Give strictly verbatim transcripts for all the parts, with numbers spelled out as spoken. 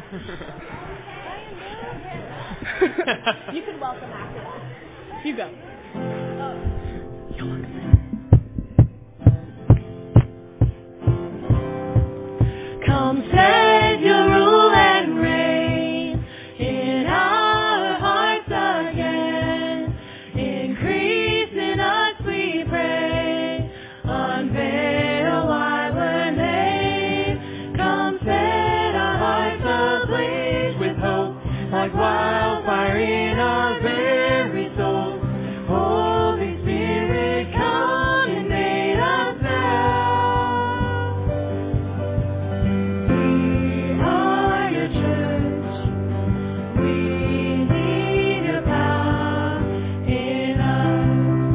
You can welcome after that. You go. Come set your rule and reign in our hearts again. Increase in us, we pray. Unveil why we're made. Come set our hearts ablaze with hope, like wildfire in our very souls. Holy Spirit, come and made us now. We are your church. We need your power in us.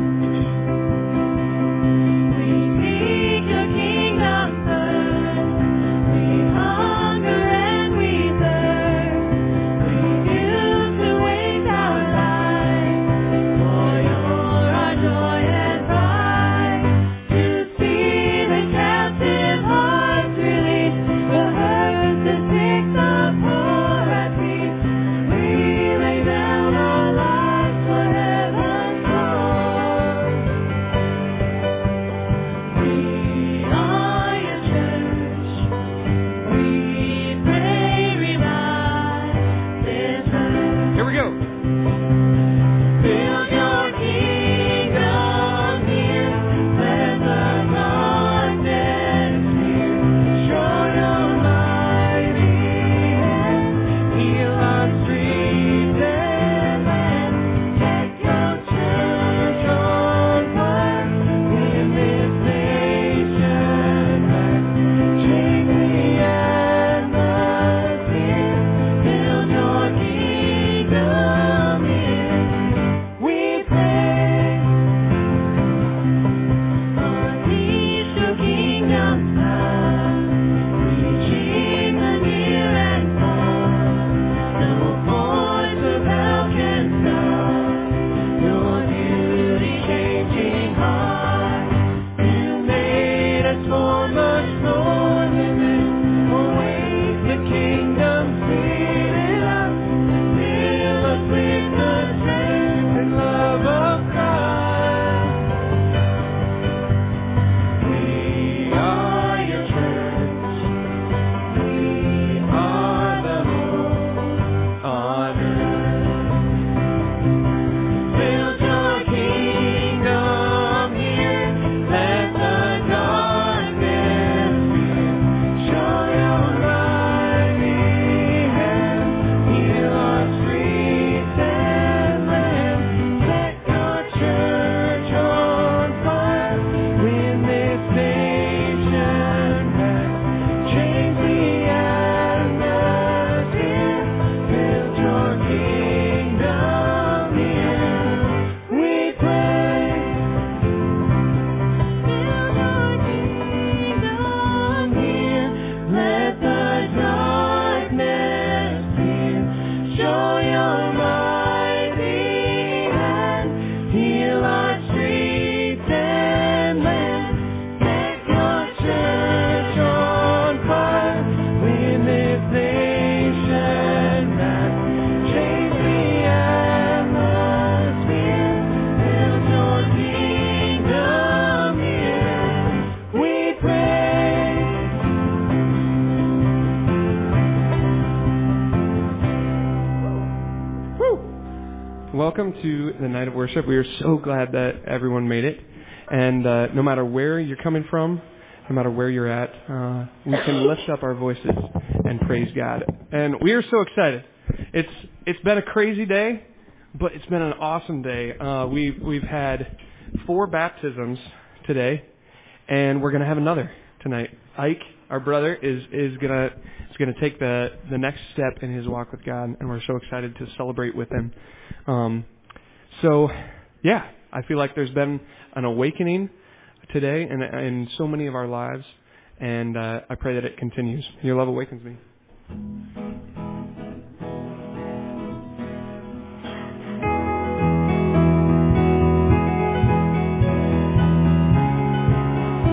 We seek your kingdom first. We hunger and we thirst. We refuse to waste our lives, for you're our joy and pride. To see the captive hearts released, the hurt, the sick, the poor at peace. We lay down our lives for heaven's cause. We are your church. We pray, revive this earth. Here we go. Build your kingdom here. Let the darkness fear. Show your mighty hand. Heal our streets and land. Set your church on fire. Win this nation back. Change the atmosphere. Build your kingdom here. We pray. Unleash your kingdom's power, reaching the near and far. No voice of hell can stop your beauty changing heart. You made us for much more than this. Awake the kingdom spirit in us. Fill us with the strength and love of Christ. We are your church. We are the hope on earth. Build your kingdom here. Let the darkness fear. Show your mighty hand. Heal our streets and land. Set your church on fire. Win this nation back. Change the atmosphere. Build your kingdom here. We pray. Build your kingdom here. Let the darkness fear. Show your mighty hand. Heal our streets and land. Set your church on fire. Win this nation back. Change the atmosphere. Build your kingdom here. We pray. Welcome to the night of worship. We are so glad that everyone made it. And uh, no matter where you're coming from, no matter where you're at, uh, we can lift up our voices and praise God. And we are so excited. It's it's been a crazy day, but it's been an awesome day. Uh, we've we've had four baptisms today, and we're gonna have another tonight. Ike, our brother, is is gonna is gonna take the the next step in his walk with God, and we're so excited to celebrate with him. Um, so, yeah, I feel like there's been an awakening today in, in so many of our lives, and uh, I pray that it continues. Your love awakens me.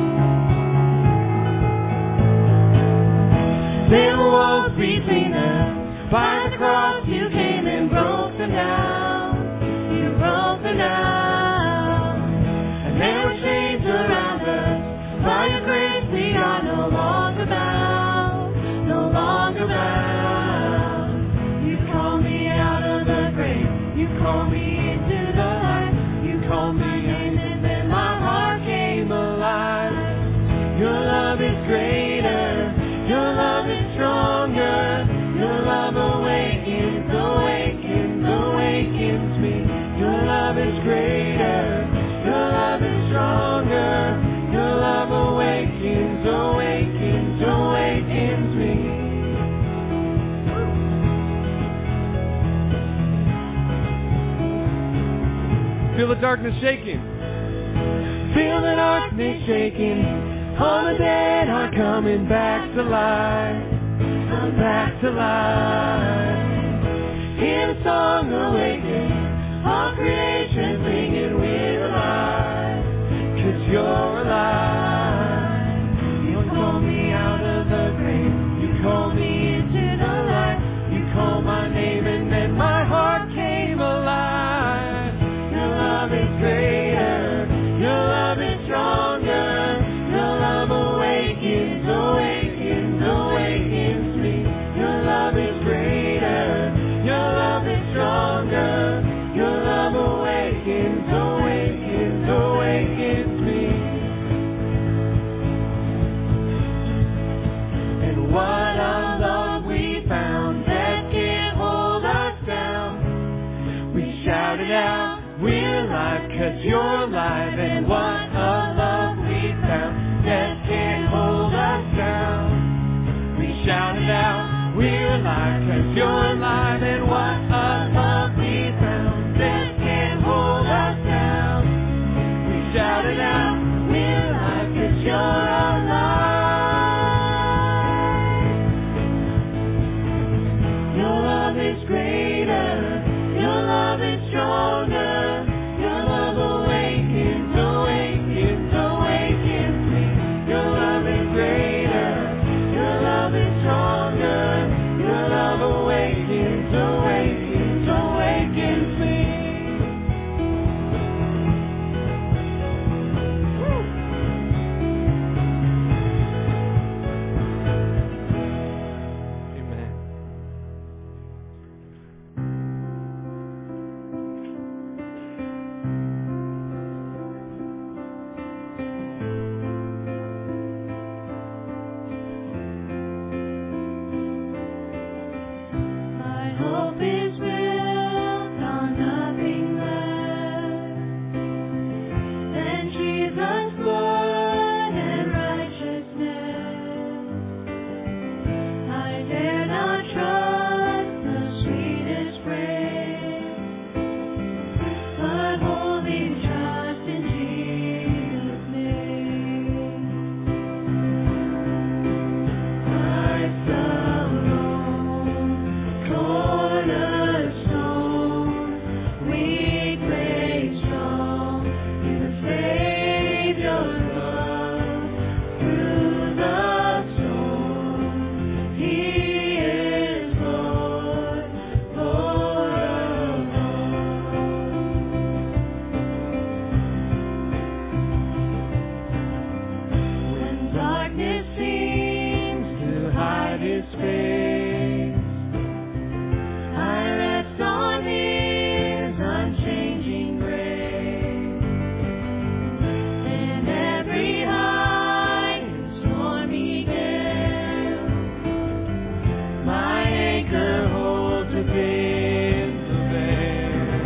There walls between us. By the cross you came and broke them down. You broke them down. And there were chains around us. By your grace we are no longer bound. No longer bound. You called me out of the grave. You called me into the light. You called me in and then my heart came alive. Your love is greater. Your love is stronger. Your love awakens, awakens, awakens me. Your love is greater. Your love is stronger. Your love awakens, awakens, awakens me. Feel the darkness shaking. Feel the darkness shaking. All the dead are coming back to life. I'm back to life. Hear the song awaken. All creation singing we're alive. Cause you're alive. You call me out of the grave. You call me into the light. You call my name and then my heart came alive. Your love is greater. Your love is stronger. Your love awakens, awakens, awakens me. Your love is greater. Your love is stronger. Your love awakens, awakens, awakens me. And what a love we found that can't hold us down. We shouted out, we're alive 'cause you're alive. And what a love we found that can't hold us down. We shouted out, we're alive 'cause you're alive. And what a love we found that can't hold us down. We shouted out, we're alive 'cause you're alive. Your love is greater. Your love is stronger. Your love awakens, awakens, awakens me. Your love is greater. Your love is stronger. Your love awakens, awakens, awakens me. Amen. My hope is built on nothing less than Jesus' blood and righteousness. I dare not trust the sweetest frame, but wholly trust in Jesus' name. Christ alone, cornerstone, weak, made strong in the Savior's love. Through the storm, He is Lord, Lord of all. When darkness seems to hide His face, I rest on His unchanging grace. In every high and stormy gale, my anchor holds within the veil.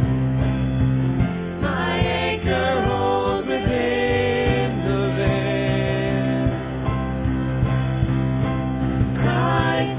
My anchor holds within the veil. Christ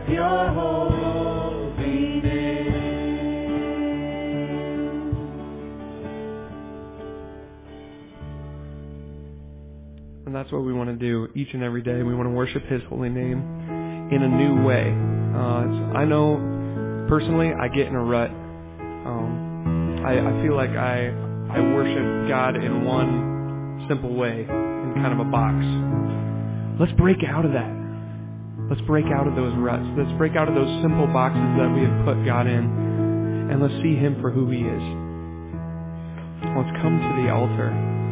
your holy name. And that's what we want to do each and every day. We want to worship His holy name in a new way. Uh, it's- I know personally I get in a rut. Um, I, I feel like I I worship God in one simple way, in kind of a box. Let's break out of that. Let's break out of those ruts. Let's break out of those simple boxes that we have put God in, and let's see Him for who He is. Let's come to the altar.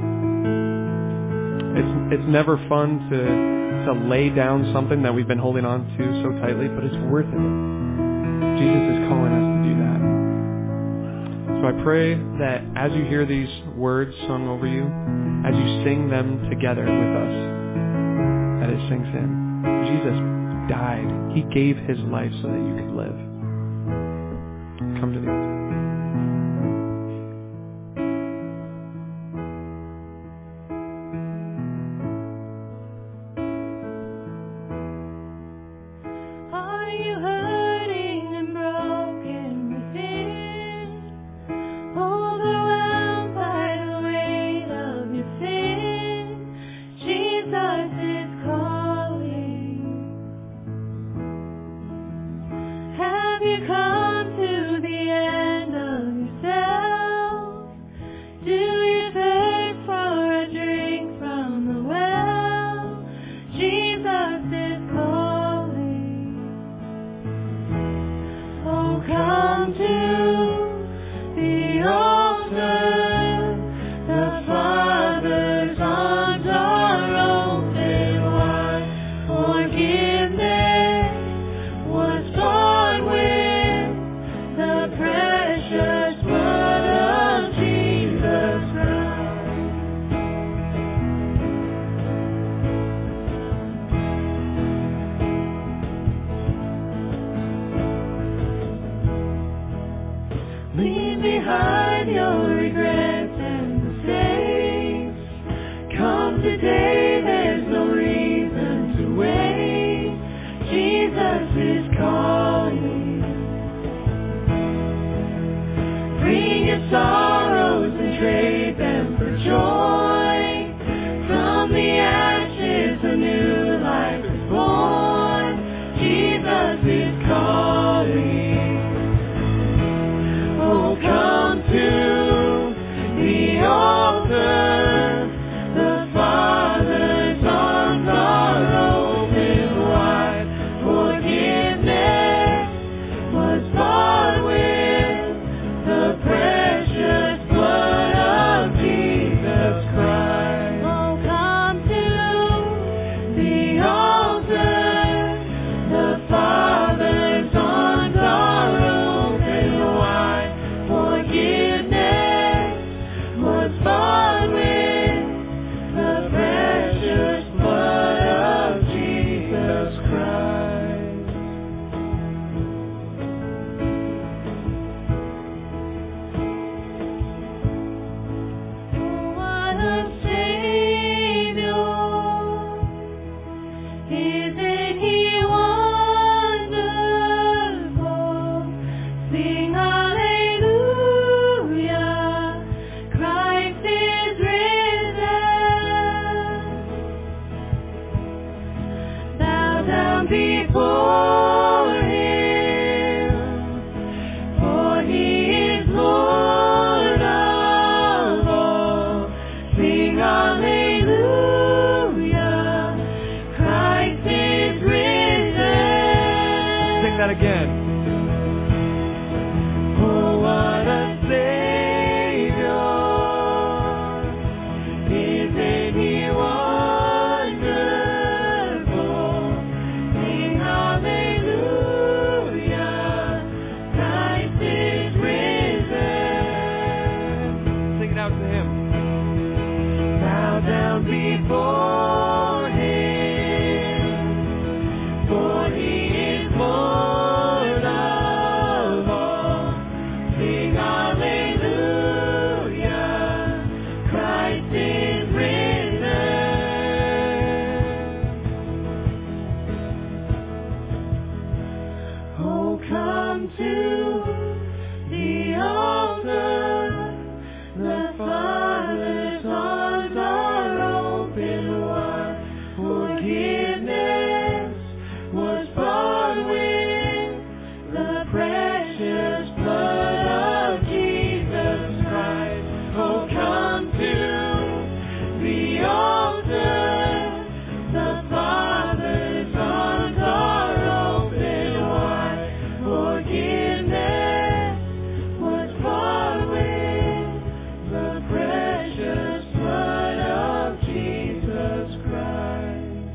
It's it's never fun to to lay down something that we've been holding on to so tightly, but it's worth it. Jesus is calling us to do that. So I pray that as you hear these words sung over you, as you sing them together with us, that it sinks in. Jesus died. He gave His life so that you could live. Come to the altar. Are you hurting and broken within? Overwhelmed by the weight of your sin? Jesus is calling. Have you come to the end of yourself? Do you thirst for a drink from the well? Jesus is calling. Oh, come to the altar. The Father's arms are open wide. Forgiveness was bought with the precious blood of Jesus Christ. Leave behind your regrets and mistakes. Come today, there's no reason to wait. Jesus is calling. Bring your sorrows and trade them for joy. From the ashes, a new life is born. Jesus is calling. Oh, come to the altar. The Father's arms are open wide. Forgiveness was bought with the precious blood of Jesus Christ. Oh, come to the altar. The Father's arms are open wide. Forgiveness was bought with the precious blood of Jesus Christ. What a Savior! Isn't He wonderful? Sing hallelujah! Christ is risen. Bow down before Him, for He is Lord of all. Sing hallelujah! Christ is risen. Sing that again. Oh, what a Savior! Isn't He wonderful? Sing hallelujah! Christ is risen. Sing it out to Him. Bow down before Him, for He is Lord come to the altar. The Father's arms are open wide. Forgiveness was bought with the precious blood of Jesus Christ. Oh, come to the altar. The Father's arms are open wide. Forgiveness was bought with the precious blood of Jesus Christ.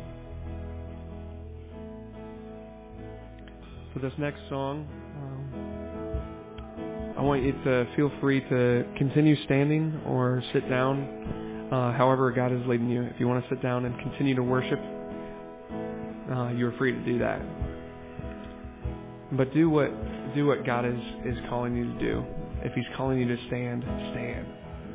For this next song, um, I want you to feel free to continue standing or sit down, uh, however God is leading you. If you want to sit down and continue to worship, uh, you're free to do that. But do what do what God is, is calling you to do. If He's calling you to stand, stand.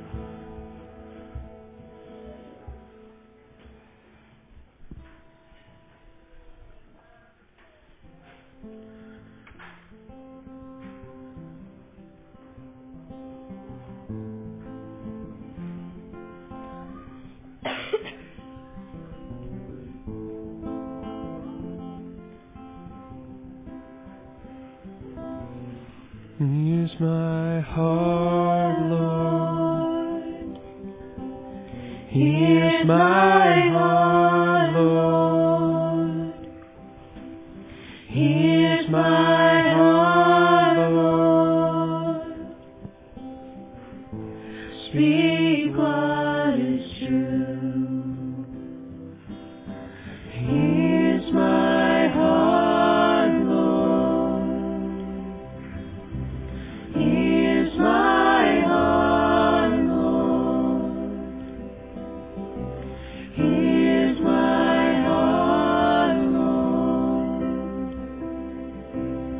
Here's my heart, Lord. Here's my heart, Lord. Here's my heart, Lord. Speak what is true. Here's my heart, Lord. Here's my heart, Lord. Here's my heart, Lord.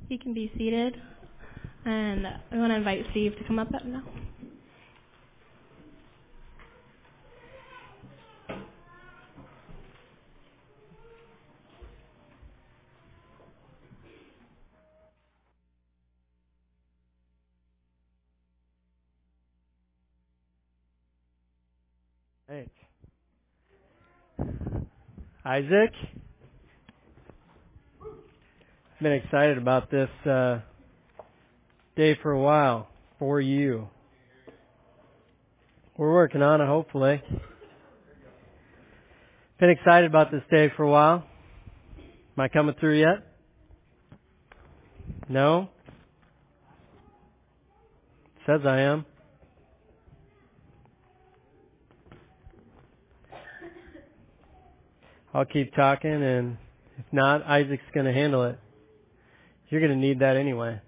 You can be seated. And I want to invite Steve to come up now. Right. Isaac, I've been excited about this uh, day for a while for you. We're working on it, hopefully. Been excited about this day for a while. Am I coming through yet? No? Says I am. I'll keep talking, and if not, Isaac's going to handle it. You're going to need that anyway.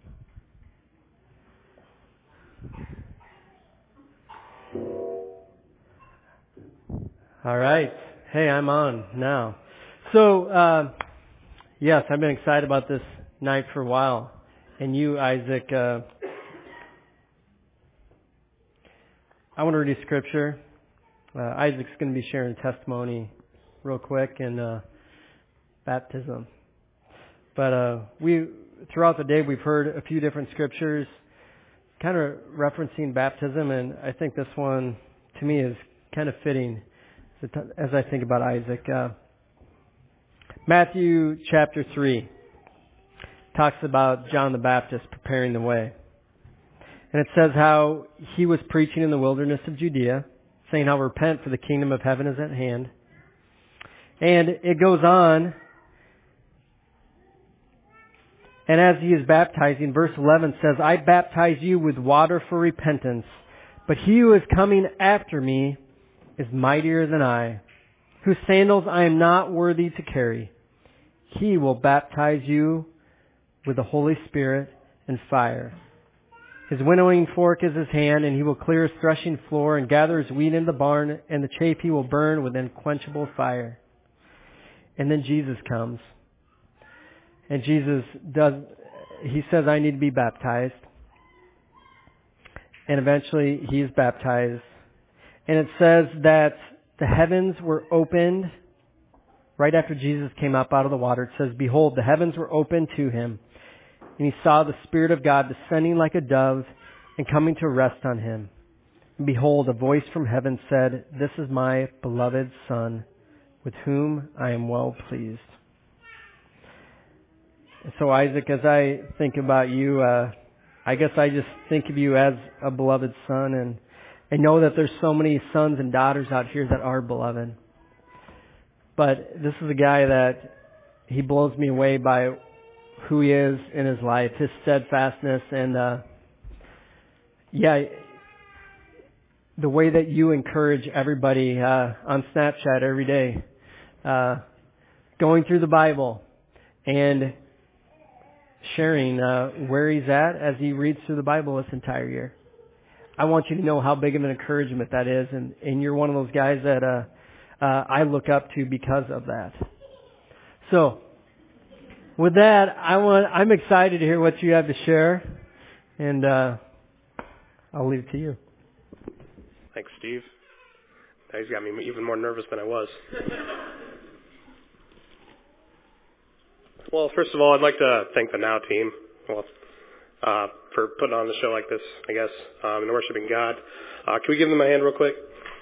All right. Hey, I'm on now. So, uh, yes, I've been excited about this night for a while. And you, Isaac, uh, I want to read a scripture. Uh, Isaac's going to be sharing testimony real quick and uh, baptism. But uh, we, throughout the day, we've heard a few different scriptures kind of referencing baptism, and I think this one, to me, is kind of fitting as I think about Isaac. Uh, Matthew chapter three talks about John the Baptist preparing the way. And it says how he was preaching in the wilderness of Judea, saying how repent for the kingdom of heaven is at hand. And it goes on, and as he is baptizing, verse eleven says, I baptize you with water for repentance, but he who is coming after me is mightier than I, whose sandals I am not worthy to carry. He will baptize you with the Holy Spirit and fire. His winnowing fork is his hand, and he will clear his threshing floor and gather his wheat in the barn, and the chaff he will burn with unquenchable fire. And then Jesus comes. And Jesus does, he says, I need to be baptized. And eventually he is baptized. And it says that the heavens were opened right after Jesus came up out of the water. It says, behold, the heavens were opened to him. And he saw the Spirit of God descending like a dove and coming to rest on him. And behold, a voice from heaven said, this is my beloved Son, with whom I am well pleased. And so, Isaac, as I think about you, uh, I guess I just think of you as a beloved son, and I know that there's so many sons and daughters out here that are beloved. But this is a guy that he blows me away by who he is in his life, his steadfastness, and uh, yeah, the way that you encourage everybody uh, on Snapchat every day, uh, going through the Bible and sharing uh, where he's at as he reads through the Bible this entire year. I want you to know how big of an encouragement that is, and, and you're one of those guys that uh, uh, I look up to because of that. So, with that, I want, I'm excited to hear what you have to share, and uh, I'll leave it to you. Thanks, Steve. Now he's got me even more nervous than I was. Well, first of all, I'd like to thank the Now team well, uh, for putting on a show like this, I guess, um, and worshiping God. Uh, can we give them a hand real quick?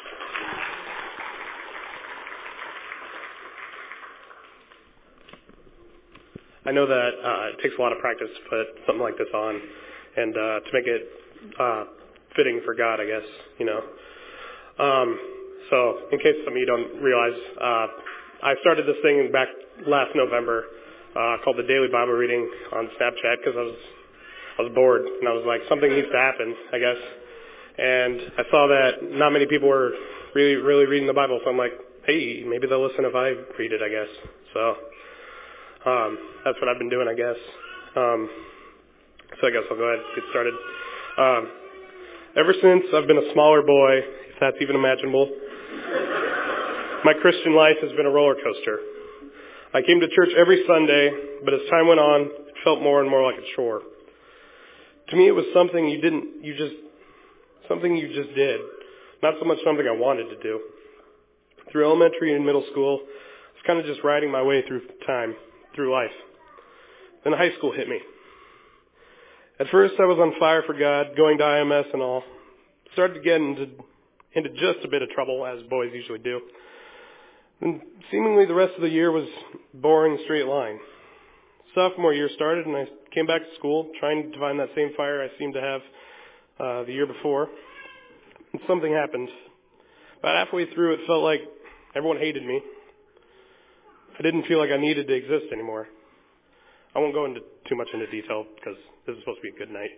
I know that uh, it takes a lot of practice to put something like this on and uh, to make it uh, fitting for God, I guess, you know. Um, so in case some of you don't realize, uh, I started this thing back last November uh, called the Daily Bible Reading on Snapchat because I was I was bored and I was like, something needs to happen, I guess. And I saw that not many people were really, really reading the Bible, so I'm like, hey, maybe they'll listen if I read it, I guess. So um, that's what I've been doing, I guess. Um, so I guess I'll go ahead and get started. Um, ever since I've been a smaller boy, if that's even imaginable, my Christian life has been a roller coaster. I came to church every Sunday, but as time went on, it felt more and more like a chore. To me, it was something you didn't, you just, something you just did, not so much something I wanted to do. Through elementary and middle school, I was kind of just riding my way through time, through life. Then high school hit me. At first, I was on fire for God, going to I M S and all. Started to get into, into just a bit of trouble, as boys usually do. And seemingly the rest of the year was boring straight line. Sophomore year started, and I came back to school, trying to find that same fire I seemed to have uh, the year before. And something happened. About halfway through, it felt like everyone hated me. I didn't feel like I needed to exist anymore. I won't go into too much into detail because this is supposed to be a good night.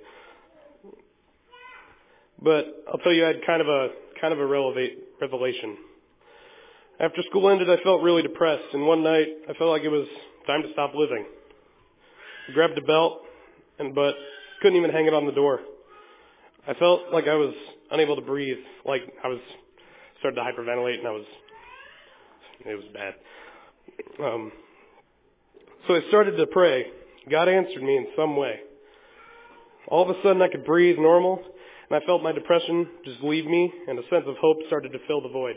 But I'll tell you, I had kind of a kind of a relevate, revelation. After school ended, I felt really depressed, and one night I felt like it was time to stop living. I grabbed a belt, and but couldn't even hang it on the door. I felt like I was unable to breathe, like I was started to hyperventilate, and I was it was bad. Um, so I started to pray. God answered me in some way. All of a sudden, I could breathe normal, and I felt my depression just leave me, and a sense of hope started to fill the void.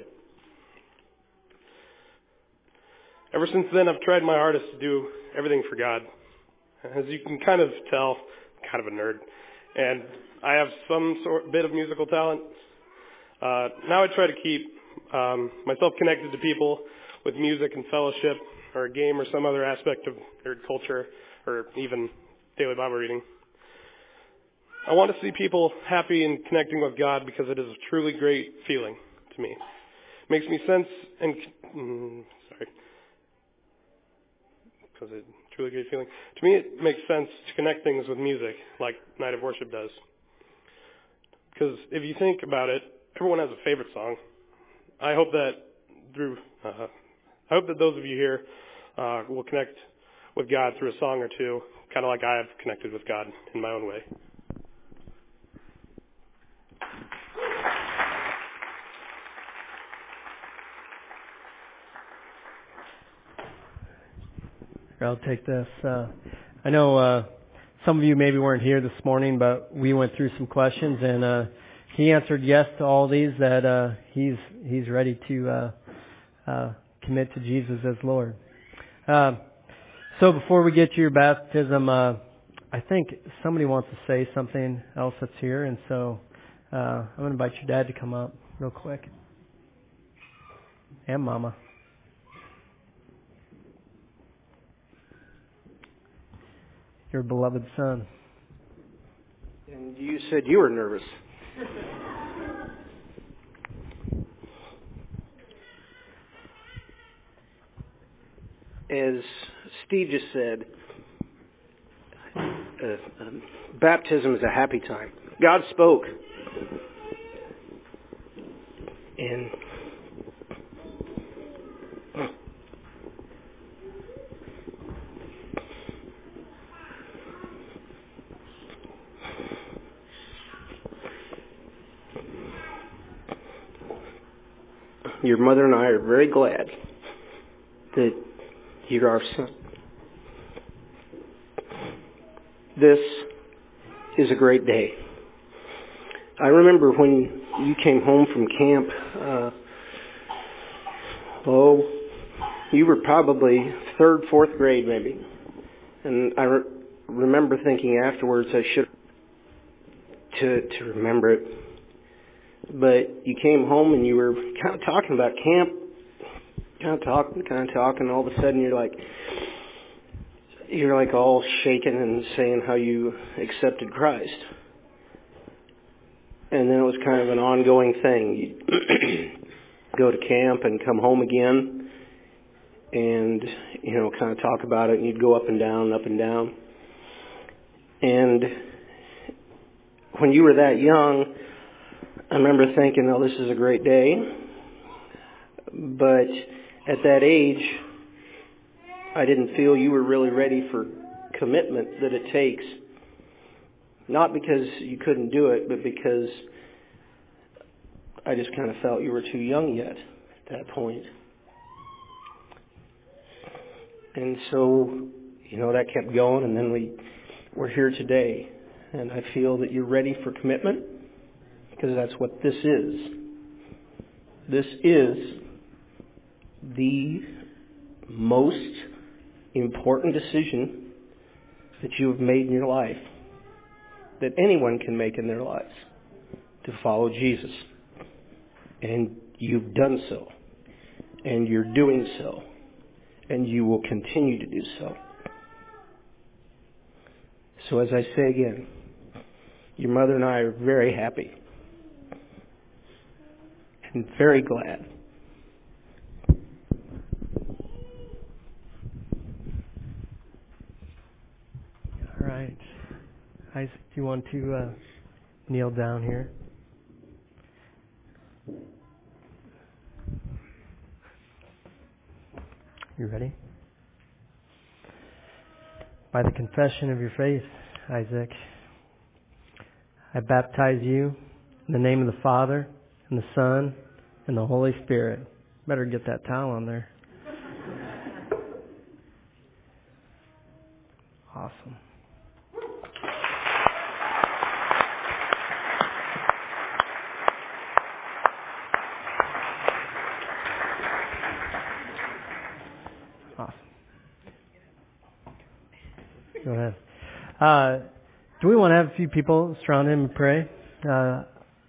Ever since then, I've tried my hardest to do everything for God. As you can kind of tell, I'm kind of a nerd, and I have some sort bit of musical talent. Uh, now I try to keep um, myself connected to people with music and fellowship, or a game, or some other aspect of their culture, or even daily Bible reading. I want to see people happy and connecting with God because it is a truly great feeling to me. It makes me sense and mm, sorry, because it's a truly great feeling. To me, it makes sense to connect things with music, like Night of Worship does. Because if you think about it, everyone has a favorite song. I hope that through, uh, I hope that those of you here uh, will connect with God through a song or two, kind of like I have connected with God in my own way. I'll take this. Uh, I know uh, some of you maybe weren't here this morning, but we went through some questions, and uh, he answered yes to all these, that uh, he's he's ready to uh, uh, commit to Jesus as Lord. Uh, so before we get to your baptism, uh, I think somebody wants to say something else that's here, and so uh, I'm going to invite your dad to come up real quick. And Mama. Your beloved son. And you said you were nervous. As Steve just said, uh, um, baptism is a happy time. God spoke. And your mother and I are very glad that you're our son. This is a great day. I remember when you came home from camp, uh, oh, you were probably third, fourth grade maybe. And I re- remember thinking afterwards I should to to remember it. But you came home and you were kind of talking about camp, kind of talking, kind of talking. All of a sudden, you're like, you're like all shaken and saying how you accepted Christ. And then it was kind of an ongoing thing. You'd go to camp and come home again, and you know, kind of talk about it. And you'd go up and down, up and down. And when you were that young, I remember thinking, oh, this is a great day. But at that age, I didn't feel you were really ready for commitment that it takes. Not because you couldn't do it, but because I just kind of felt you were too young yet at that point. And so you know, that kept going, and then we we're here today. And I feel that you're ready for commitment, because that's what this is. This is the most important decision that you have made in your life, that anyone can make in their lives, to follow Jesus. And you've done so. And you're doing so. And you will continue to do so. So as I say again, your mother and I are very happy and very glad. All right. Isaac, do you want to uh, kneel down here? You ready? By the confession of your faith, Isaac, I baptize you in the name of the Father, and the Son, and the Holy Spirit. Better get that towel on there. Awesome. Awesome. Go ahead. Uh, do we want to have a few people surround him and pray? Uh, I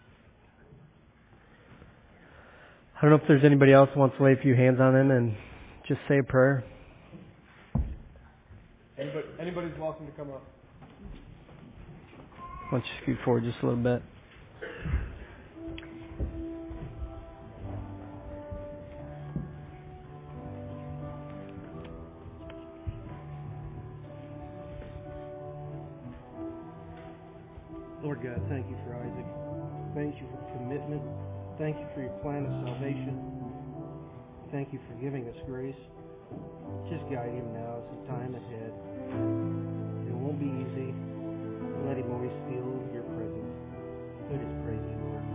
don't know if there's anybody else who wants to lay a few hands on him and just say a prayer. Anybody, anybody's welcome to come up. Why don't you scoot forward just a little bit? Lord God, thank you for Isaac. Thank you for commitment. Thank you for your plan of salvation. Thank you for giving us grace. Just guide him now as the time ahead. It won't be easy. Let him always feel your presence. We just praise you, Lord.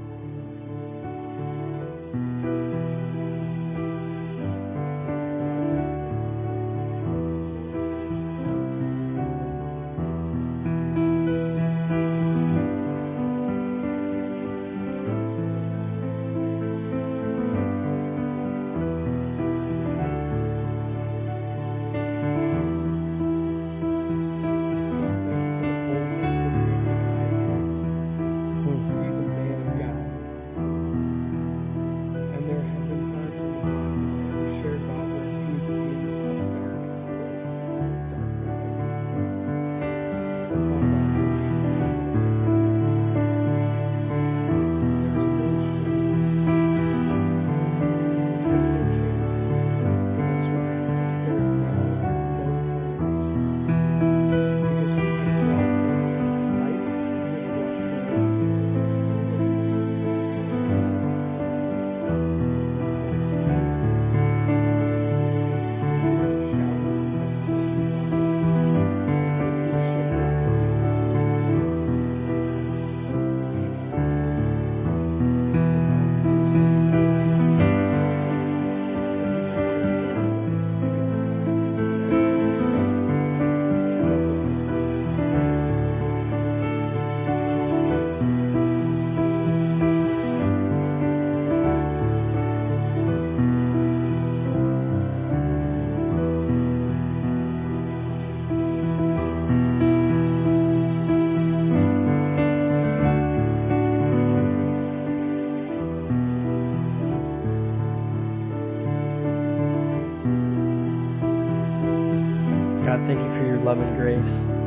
God, thank you for your love and grace.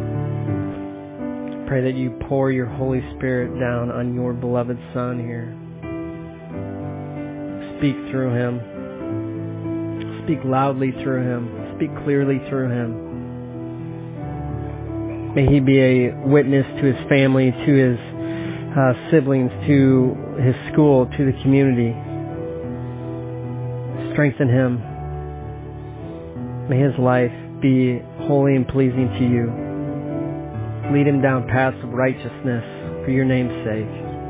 Pray that you pour your Holy Spirit down on your beloved Son here. Speak through him. Speak loudly through him. Speak clearly through him. May he be a witness to his family, to his uh, siblings, to his school, to the community. Strengthen him. May his life be holy and pleasing to you. Lead him down paths of righteousness for your name's sake.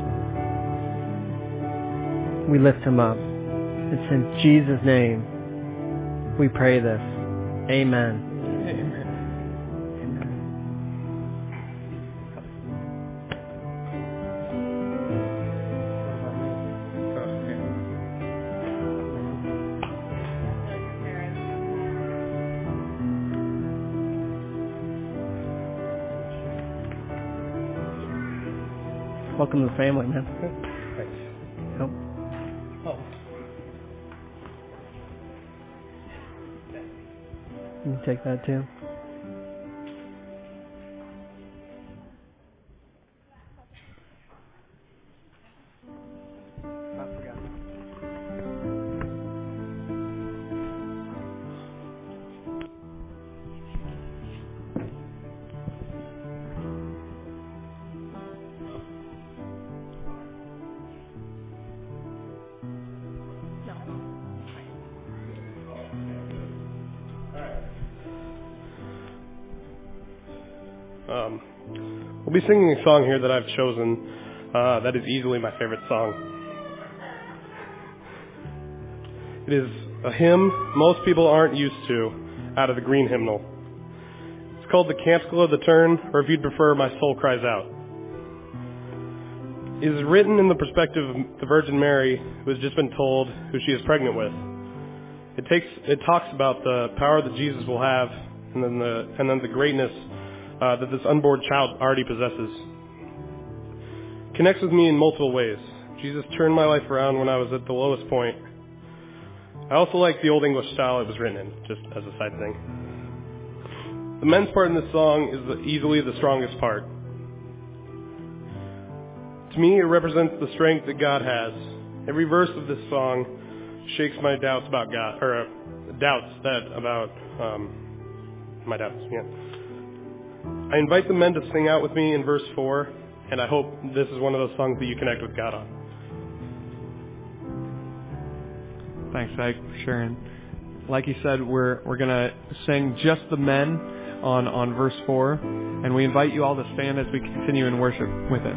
We lift him up. It's in Jesus' name we pray this. Amen. Amen. Welcome to the family, man. Thanks. Yep. Oh. You take that too. Um, we'll be singing a song here that I've chosen uh, that is easily my favorite song. It is a hymn most people aren't used to out of the Green Hymnal. It's called The Camps Below the Turn, or if you'd prefer, My Soul Cries Out. It is written in the perspective of the Virgin Mary, who has just been told who she is pregnant with. It takes it talks about the power that Jesus will have, and then the and then the greatness uh, that this unborn child already possesses. It connects with me in multiple ways. Jesus turned my life around when I was at the lowest point. I also like the Old English style it was written in, just as a side thing. The men's part in this song is the, easily the strongest part. To me, it represents the strength that God has. Every verse of this song shakes my doubts about God, or uh, doubts that about um, my doubts. Yeah. I invite the men to sing out with me in verse four, and I hope this is one of those songs that you connect with God on. Thanks, Ike, for sharing. Like you said, we're we're gonna sing Just the Men on on verse four, and we invite you all to stand as we continue in worship with it.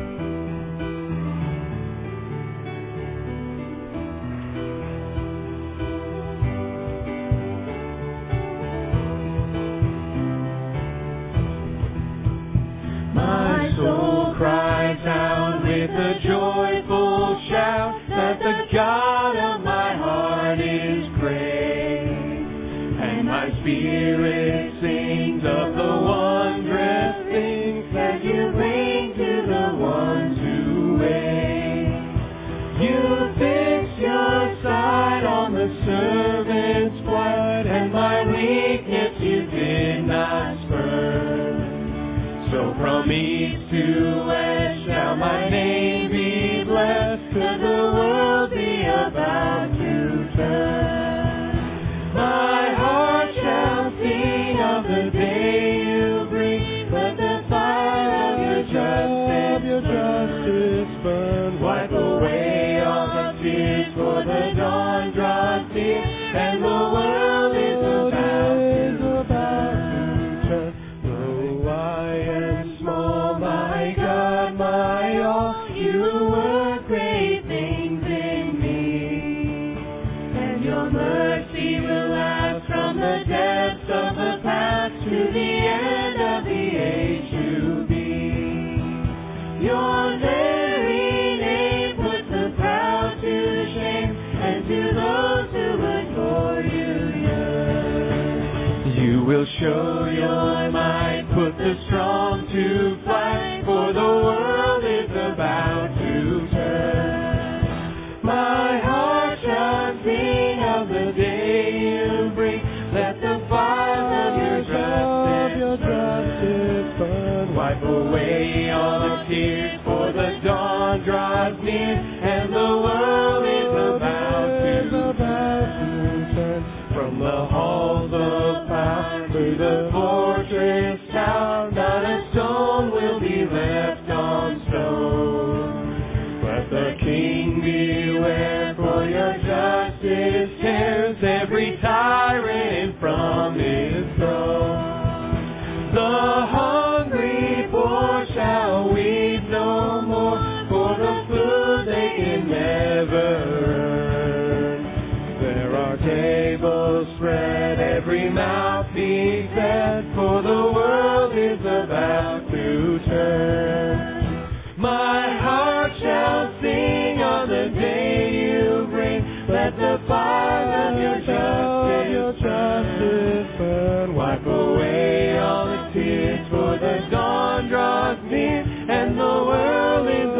My soul cries out with a joyful shout that the God of my heart is great, and my spirit sings of the wondrous things that you bring to the ones who wait. You fix your sight on the servant's plight, and my weakness you did not spurn. So from east to west shall my name be blessed, 'cause the world be about to turn. My heart shall sing of the day you bring, let the fire of your justice, your justice burn. Wipe away all the tears, for the dawn draws near, and the world is about to turn. Though I am small, my God, my all, you work great things in me, and your mercy will last from the depths of the past to the end of the age to be. Your very name puts the proud to shame, and to those who adore you yearn. You will show your might, put the strong to flight, for the world is about to turn. My heart shall sing of the day you bring, let the fire of your justice, your justice burn. Wipe away all the tears, for the dawn draws near, and the world is about to turn. From the halls of power to the fortress town, not a stone will be left on stone. Let the King beware, for your justice tears every tyrant from his throne. The hungry poor shall weep no more, for the food they can never earn. There are tables spread, every mouth be fed, for the world is about to turn. My heart shall sing on the day you bring, let the fire of your justice, your justice burn. Wipe away all the tears, for the dawn draws near, and the world is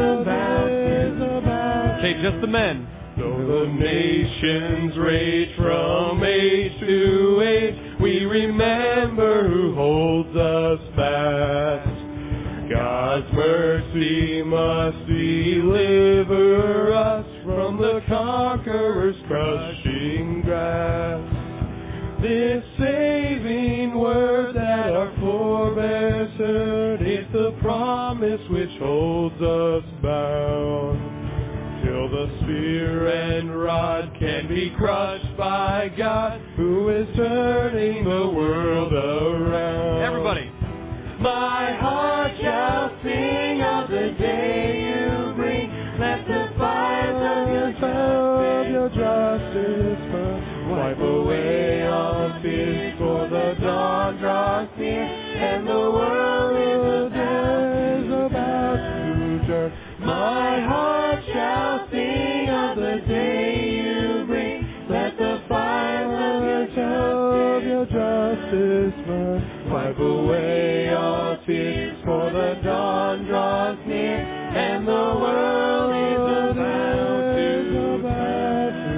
just the men. Though the nations rage from age to age, we remember who holds us fast. God's mercy must deliver us from the conqueror's crushing grasp. This saving word that our forebears heard is the promise which holds us bound. Till the spear and rod can be crushed by God, who is turning the world around. Everybody. My heart shall sing of the day you bring. Let the fires of your justice burn. Wipe away all fears, for the dawn draws near, and the world is about to turn. My heart shall sing of the day you bring. Let the fire of your justice burn. Wipe away all tears, for the dawn draws near, and the world is about to, about to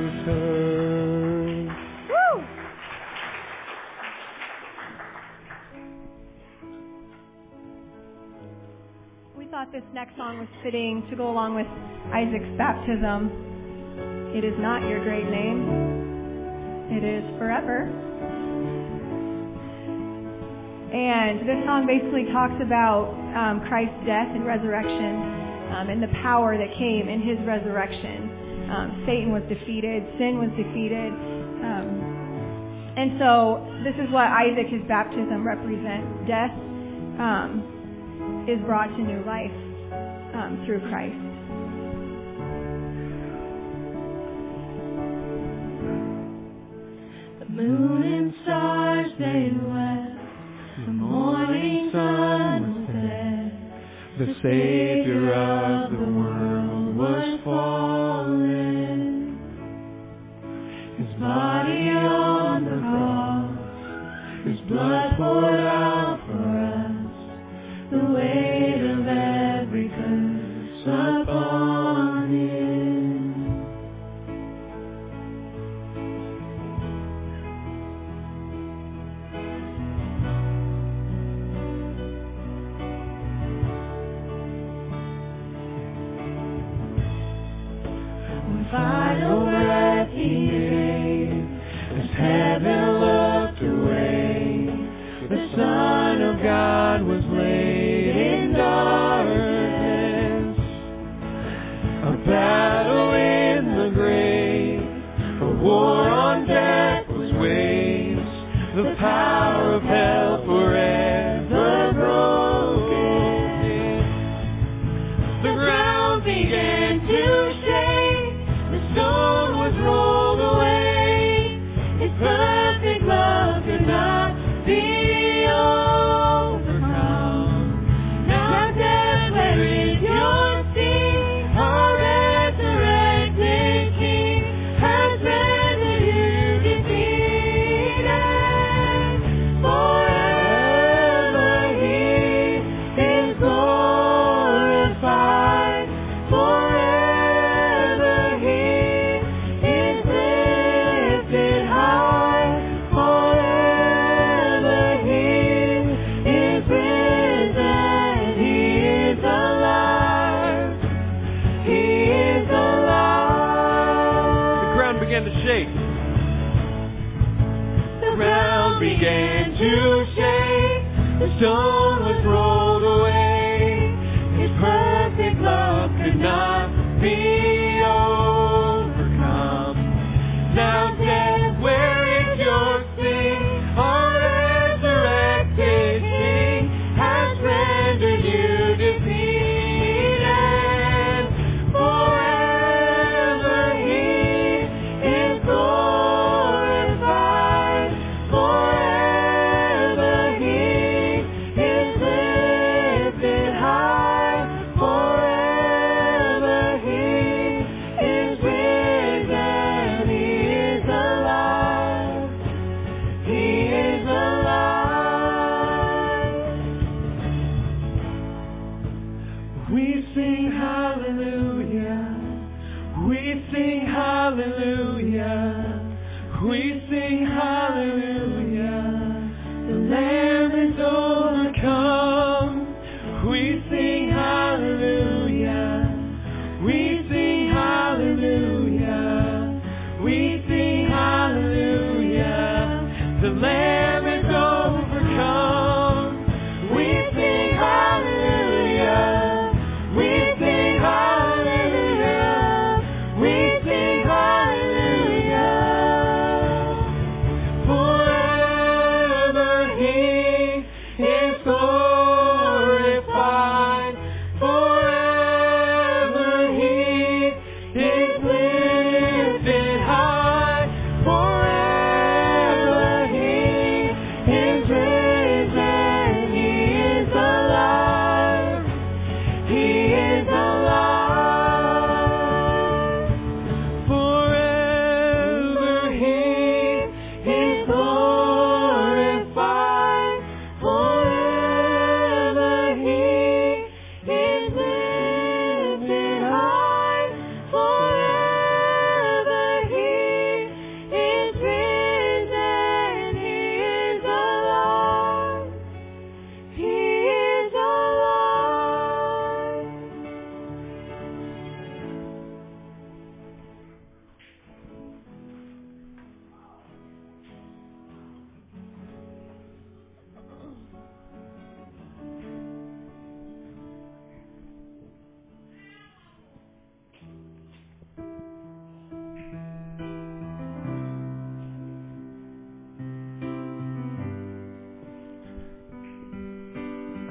turn. Woo! We thought this next song was fitting to go along with Isaac's baptism. It is not your great name. It is forever. And this song basically talks about um, Christ's death and resurrection um, and the power that came in his resurrection. Um, Satan was defeated. Sin was defeated. Um, and so this is what Isaac, his baptism, represents. Death um, is brought to new life um, through Christ. The moon and stars, they wept. The morning sun was dead. The Savior of the world was fallen. His body on the cross, his blood poured out for us. The weight of every curse upon him. Final breath he gave, as heaven looked away, the Son of God was laid in darkness. A battle in the grave, a war on death was waged, the power of hell forever broken. The ground began to shake. Stone was rolled away. His perfect love could not be overcome. Now death, where is your sting? Our resurrected King has rendered you defeated. Forever he is glorified. Forever he began to shake, the stone was rolled away, his perfect love could not be overcome. Now death, where is your sting? Our resurrected King has rendered you defeated. Forever he is glorified. Forever he is lifted high. Forever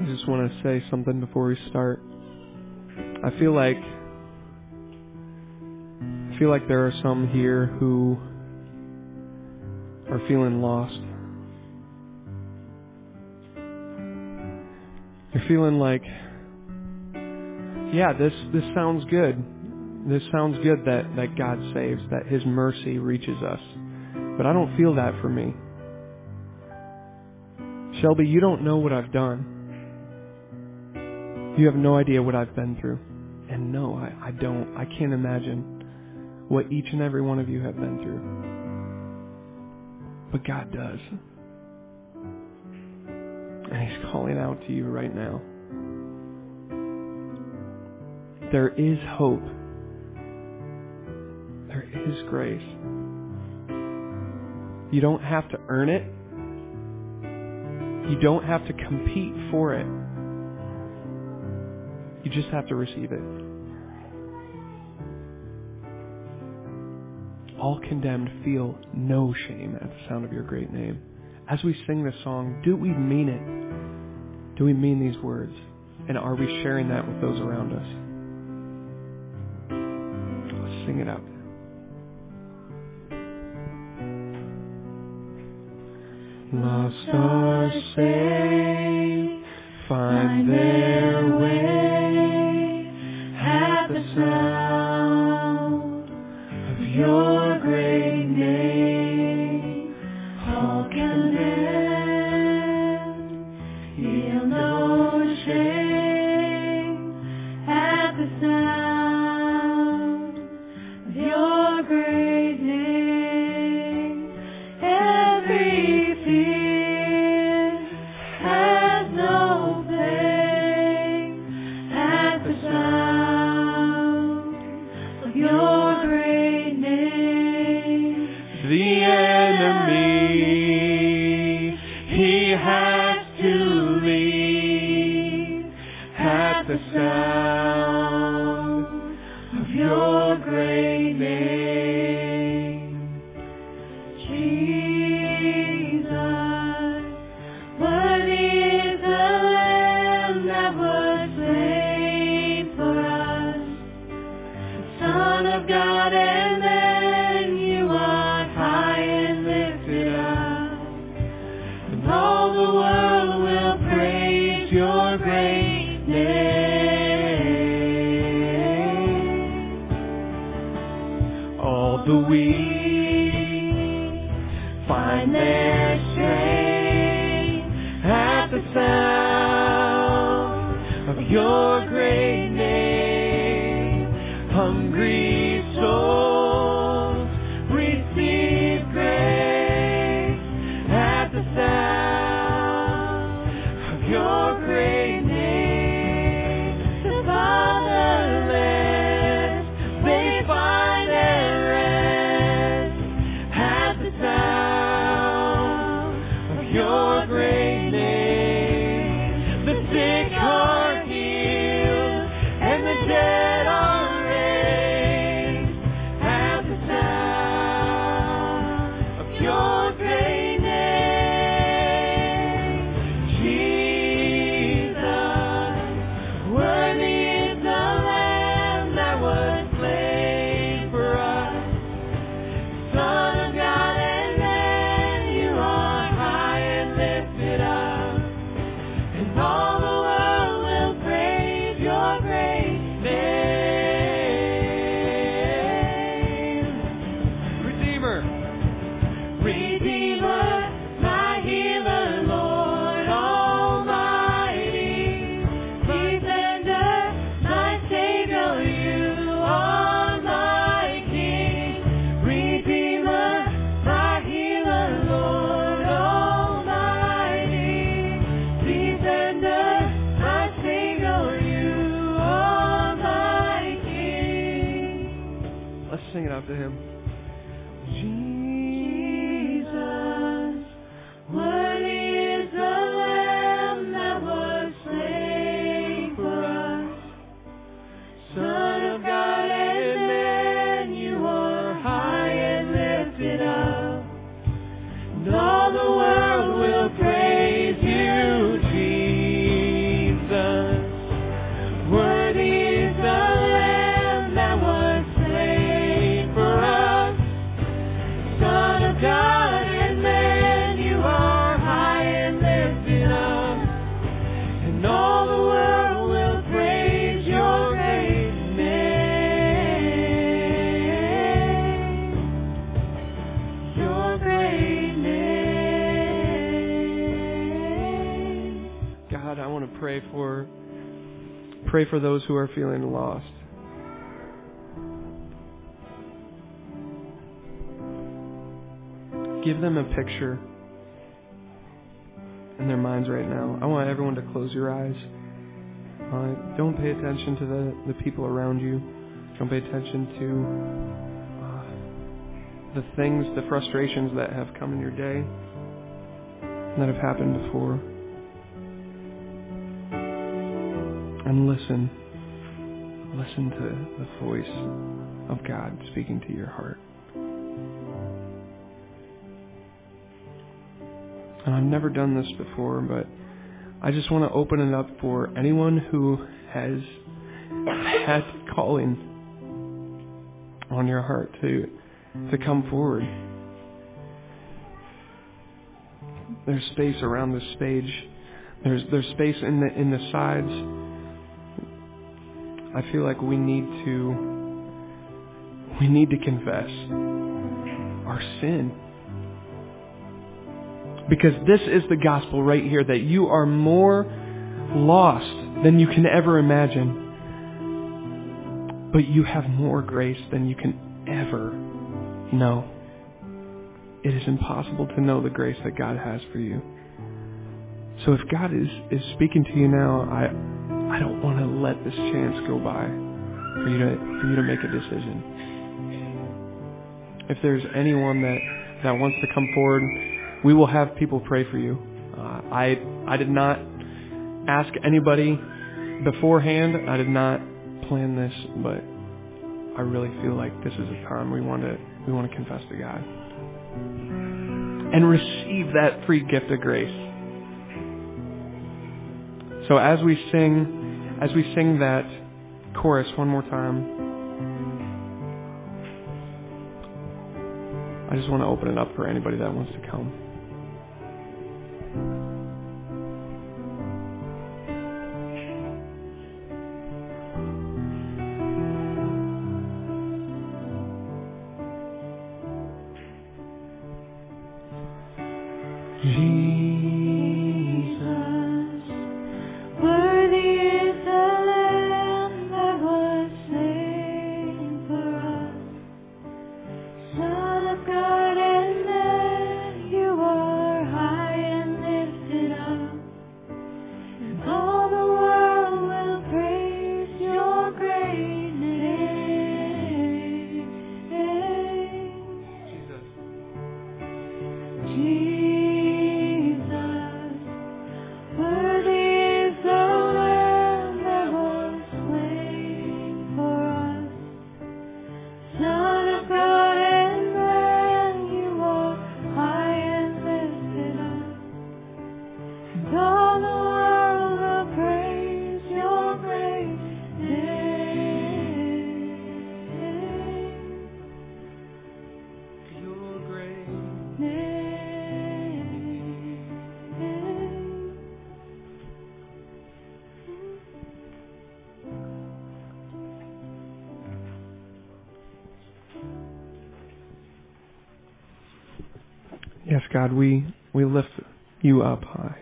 I just want to say something before we start. I feel like I feel like there are some here who are feeling lost. You're feeling like, yeah, this this sounds good. This sounds good that, that God saves, that His mercy reaches us. But I don't feel that for me. Shelby, you don't know what I've done. You have no idea what I've been through. And no, I, I don't. I can't imagine what each and every one of you have been through. But God does. And He's calling out to you right now. There is hope. There is grace. You don't have to earn it. You don't have to compete for it. You just have to receive it. All condemned feel no shame at the sound of your great name. As we sing this song, do we mean it? Do we mean these words? And are we sharing that with those around us? Let's sing it out. Lost are saved, find their way at the sound of your great name. All condemned, feel no shame at the sound of your great name. Every fear has no pain at the sound of your great name. The enemy, he has to leave at the sound of your great name. Jesus, worthy is the Lamb that was slain for us, the Son of God, and then you are high and lifted up, and all the world will praise your great name. All the weak find their strength at the sound of your great name. Hungry souls receive grace at the sound of your great name. The fatherless, they find their rest at the sound of your great name. The sick are healed and the dead are raised at the sound of your great name. Jesus, worthy is the Lamb that was slain for us, Son of God, and then you are high and lifted up, and all the world will praise your great name. Redeemer, Redeemer, my healer, Lord Almighty, Defender, my Savior, you are my King. Redeemer, my healer, Lord Almighty, Defender, my Savior, you are my King. Let's sing it out to Him. Jesus, worthy is the Lamb that was slain for us, Son of God, and then you are high and lifted up, and all the world will praise you, Jesus. God, I want to pray for pray for those who are feeling lost. Give them a picture in their minds right now. I want everyone to close your eyes. Uh, don't pay attention to the, the people around you. Don't pay attention to uh, the things, the frustrations that have come in your day, that have happened before. And listen. Listen to the voice of God speaking to your heart. And I've never done this before, but I just want to open it up for anyone who has had calling on your heart to to come forward. There's space around the stage. There's there's space in the in the sides. I feel like we need to we need to confess our sin. Because this is the gospel right here, that you are more lost than you can ever imagine. But you have more grace than you can ever know. It is impossible to know the grace that God has for you. So if God is, is speaking to you now, I I don't want to let this chance go by for you to for you to make a decision. If there's anyone that, that wants to come forward, we will have people pray for you. Uh, I I did not ask anybody beforehand. I did not plan this, but I really feel like this is a time we want to we want to confess to God and receive that free gift of grace. So as we sing, as we sing that chorus one more time, I just want to open it up for anybody that wants to come. Yes, God, we, we lift you up high.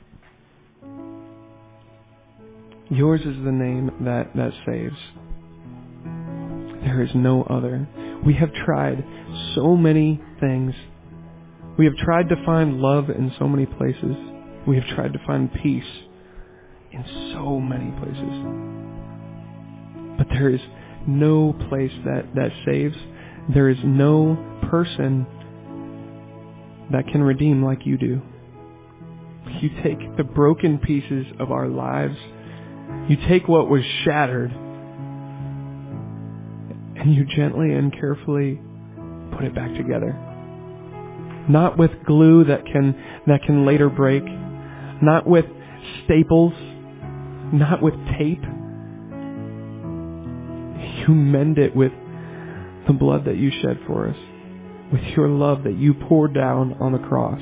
Yours is the name that, that saves. There is no other. We have tried so many things. We have tried to find love in so many places. We have tried to find peace in so many places. But there is no place that, that saves. There is no person that can redeem like you do. You take the broken pieces of our lives, you take what was shattered, and you gently and carefully put it back together. Not with glue that can that can later break, not with staples, not with tape. You mend it with the blood that you shed for us, with your love that you poured down on the cross.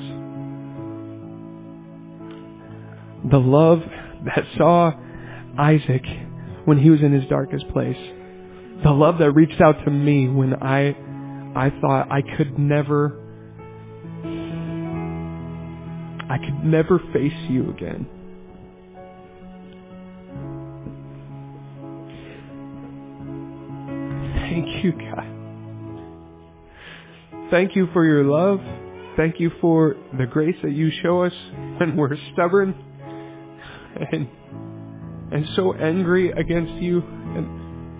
The love that saw Isaac when he was in his darkest place. The love that reached out to me when I I thought I could never I could never face you again. you, God. Thank you for your love. Thank you for the grace that you show us when we're stubborn and and so angry against you. And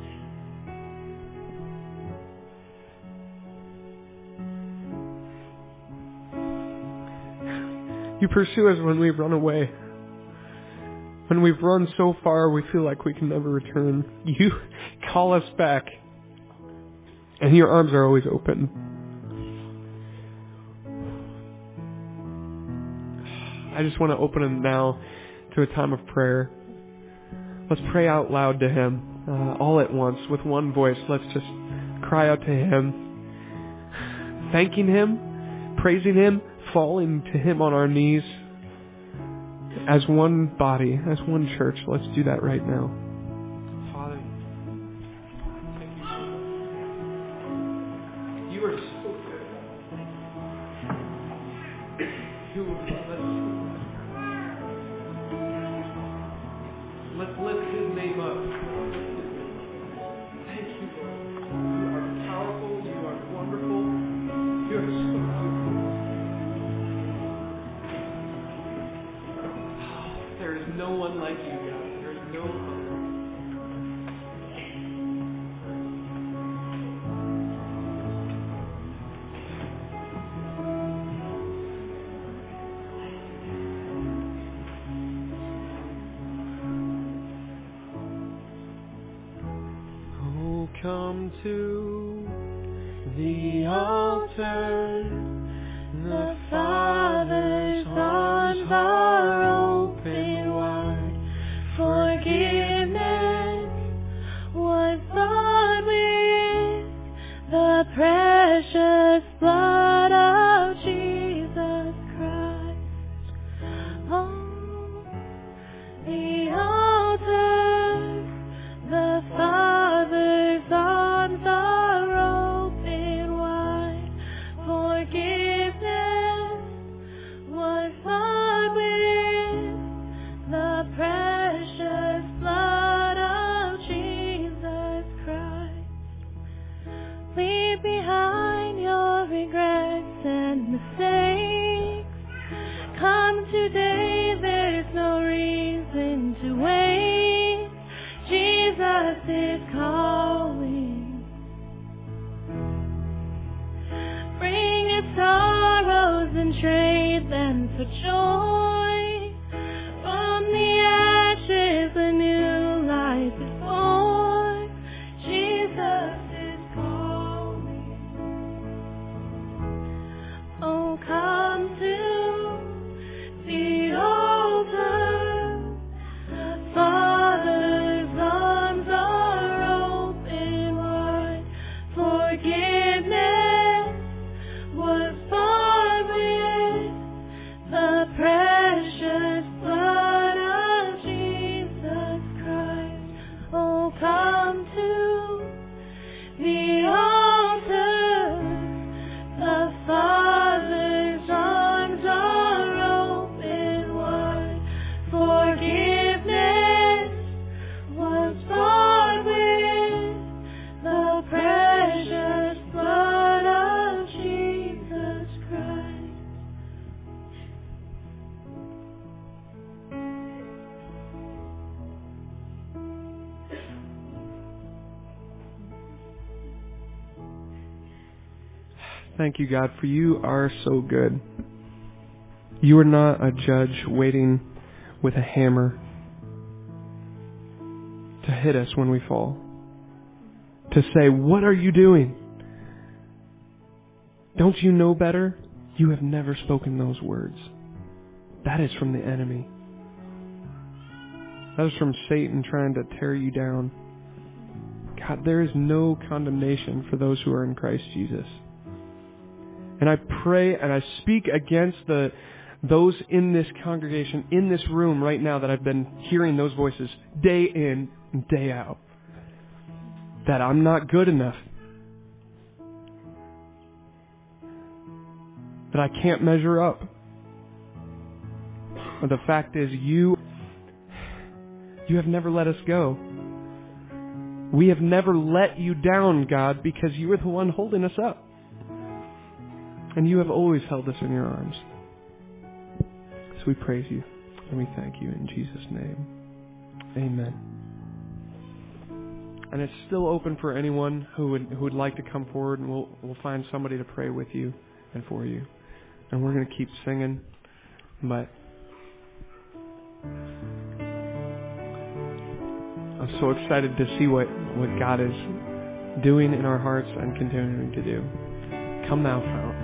you pursue us when we run away. When we've run so far, we feel like we can never return. You call us back, and your arms are always open. I just want to open them now to a time of prayer. Let's pray out loud to Him, uh, all at once, with one voice. Let's just cry out to Him, thanking Him, praising Him, falling to Him on our knees. As one body, as one church, let's do that right now. Father, thank you so much. You are so good. You love us. Let's lift His name up. Thank you, Lord. You are powerful. You are wonderful. You are so beautiful. There is no one like you, God. There is no one. Oh, come to the altar. The Father's arms are open wide. Forgiveness was bought with the precious blood of Jesus Christ. On the altar, the Father's arms are open wide. Forgiveness was bought with the precious blood of Jesus Christ. Leave behind your regrets and mistakes. Come today, there's no reason to wait. Jesus is calling. Bring your sorrows and trade them for joy. From the ashes, a new life is born. Jesus is calling. Oh, come to the altar. The Father's arms are open wide. Forgiveness was bought with the precious blood of Jesus Christ. Oh, come to the altar. The Father's arms are open wide. Forgiveness was bought with the precious blood of Jesus Christ. Thank you, God, for you are so good. You are not a judge waiting with a hammer to hit us when we fall. To say, what are you doing? Don't you know better? You have never spoken those words. That is from the enemy. That is from Satan trying to tear you down. God, there is no condemnation for those who are in Christ Jesus. And I pray and I speak against the those in this congregation, in this room right now that I've been hearing those voices day in and day out. That I'm not good enough. That I can't measure up. But the fact is you, you have never let us go. We have never let you down, God, because you are the one holding us up. And you have always held us in your arms. So we praise you and we thank you in Jesus' name. Amen. And it's still open for anyone who would who would like to come forward, and we'll we'll find somebody to pray with you and for you. And we're going to keep singing, but I'm so excited to see what, what God is doing in our hearts and continuing to do. Come now, fount.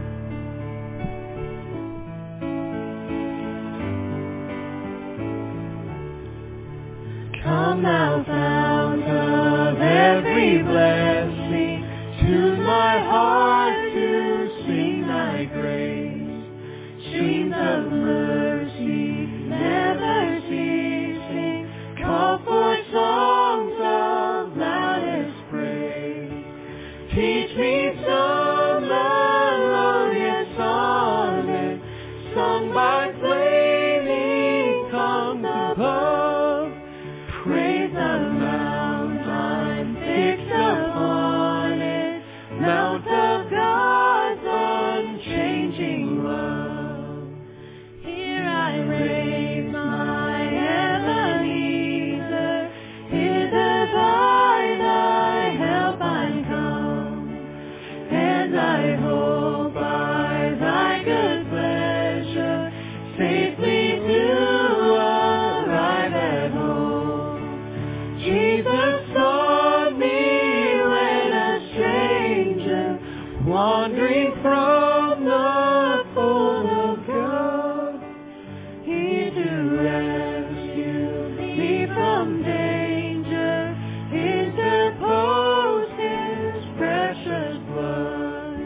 Come now, fount of every blessing, tune my heart to sing thy grace. Streams of mercy never ceasing, call for songs of loudest praise. Teach me some melodious sonnet, sung by flaming tongues above. Praise the mount I'm fixed upon it, mount of God's unchanging love. Here I raise my Ebenezer, hither by thy help I come, and I hope by thy good pleasure safely to arrive at home. Jesus sought me when a stranger, wandering from the fold of God. He to rescue me from danger, interposed his precious blood.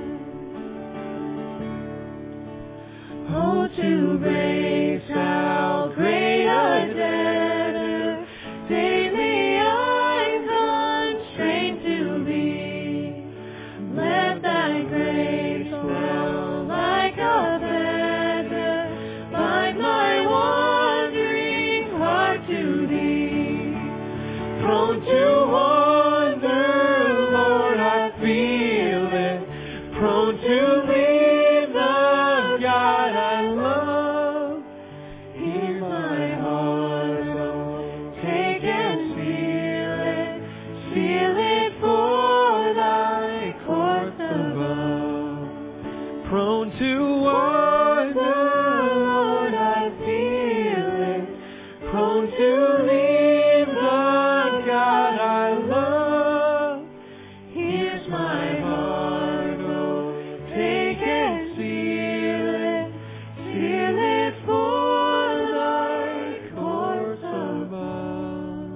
Oh, to grace how great a debtor daily I'm constrained to be. Let thy grace well like a feather bind my wandering heart to thee. Prone to wander, Lord, I feel it. Prone to leave the God I love. Hear my heart, oh, take and seal it. Seal it for thy courts above. Prone to wander, Lord, I feel it. Prone to leave the God I love. Here's my heart, oh, take and seal it. Seal it for thy courts above.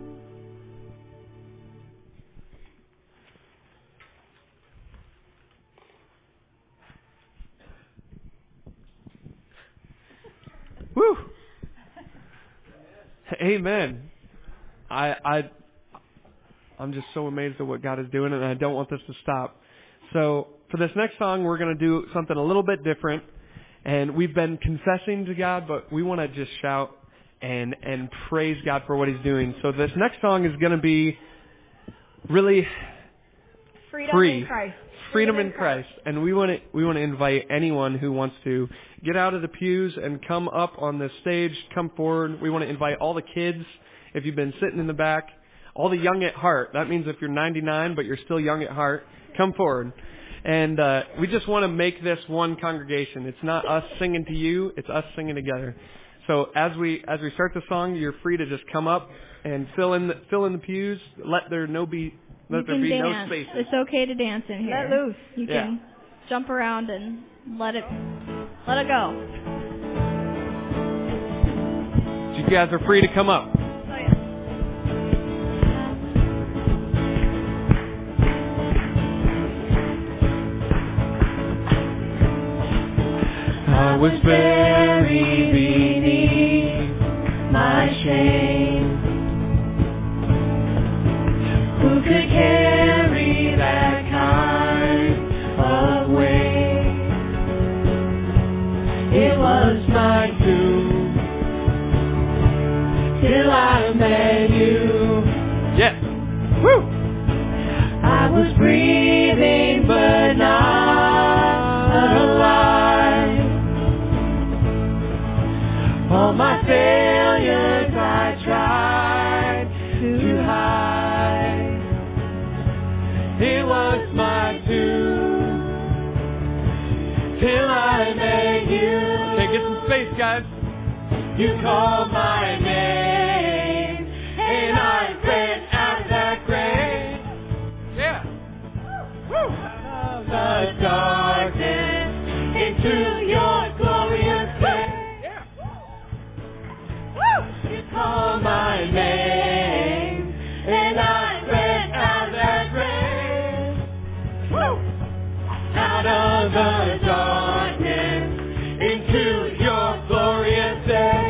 Woo! Amen. I I I'm just so amazed at what God is doing, and I don't want this to stop. So for this next song, we're going to do something a little bit different, and we've been confessing to God, but we want to just shout and and praise God for what He's doing. So this next song is going to be really Freedom free. in Christ. Freedom in Christ. And we want to we want to invite anyone who wants to get out of the pews and come up on the stage, come forward. We want to invite all the kids, if you've been sitting in the back, all the young at heart. That means if you're ninety-nine but you're still young at heart, come forward. And uh, we just want to make this one congregation. It's not us singing to you, it's us singing together. So as we as we start the song, you're free to just come up and fill in the, fill in the pews. Let there no be let You there can be dance. no spaces. It's okay to dance in here. Let loose. You Yeah. can jump around and let it let it go. You guys are free to come up. Oh, yeah. I was buried beneath my shame. Who could carry that kind of weight? It was my doom till I met you. Yeah. Woo! All my failures I tried to hide. It was my doom till I met you. Okay, get some space, guys. You called my name, and I went out of that grave. Yeah. Out of the darkness into your glorious day. You called my name, and I went out of that grave. Out of the darkness into your glorious day.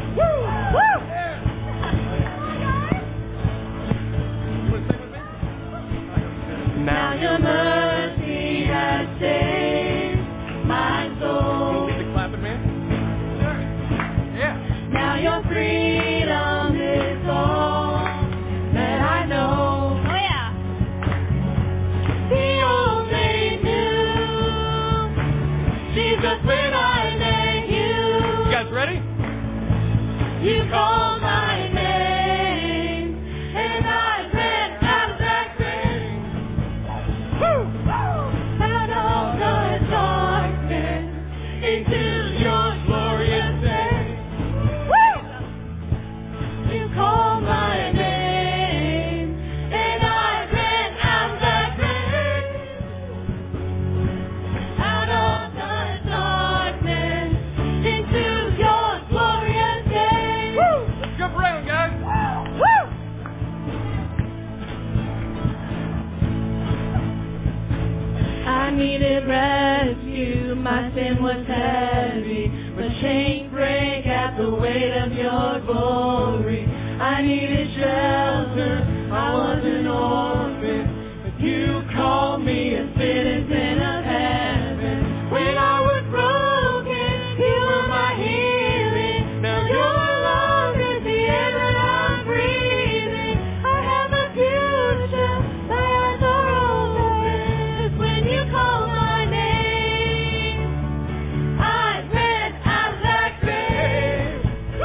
Now your mercy has saved my soul. Get the clapping, man. Yeah. Now your freedom is all that I know. Oh yeah. The old day knew Jesus when I met you. You guys ready? You called my name, and I ran out of that grave. Out of the darkness into your glorious day. You called my name, and I ran out of that grave. Out of the darkness into your glorious day. Let's jump around, guys. I needed rescue, my sin was heavy, but chains break at the weight of your glory. I needed shelter, I was an orphan, but you called me a citizen of heaven. When I was broken, you were my healing. Now your love is the air that I'm breathing. I have a future, my eyes are open. When you call my name, I ran out of that grave.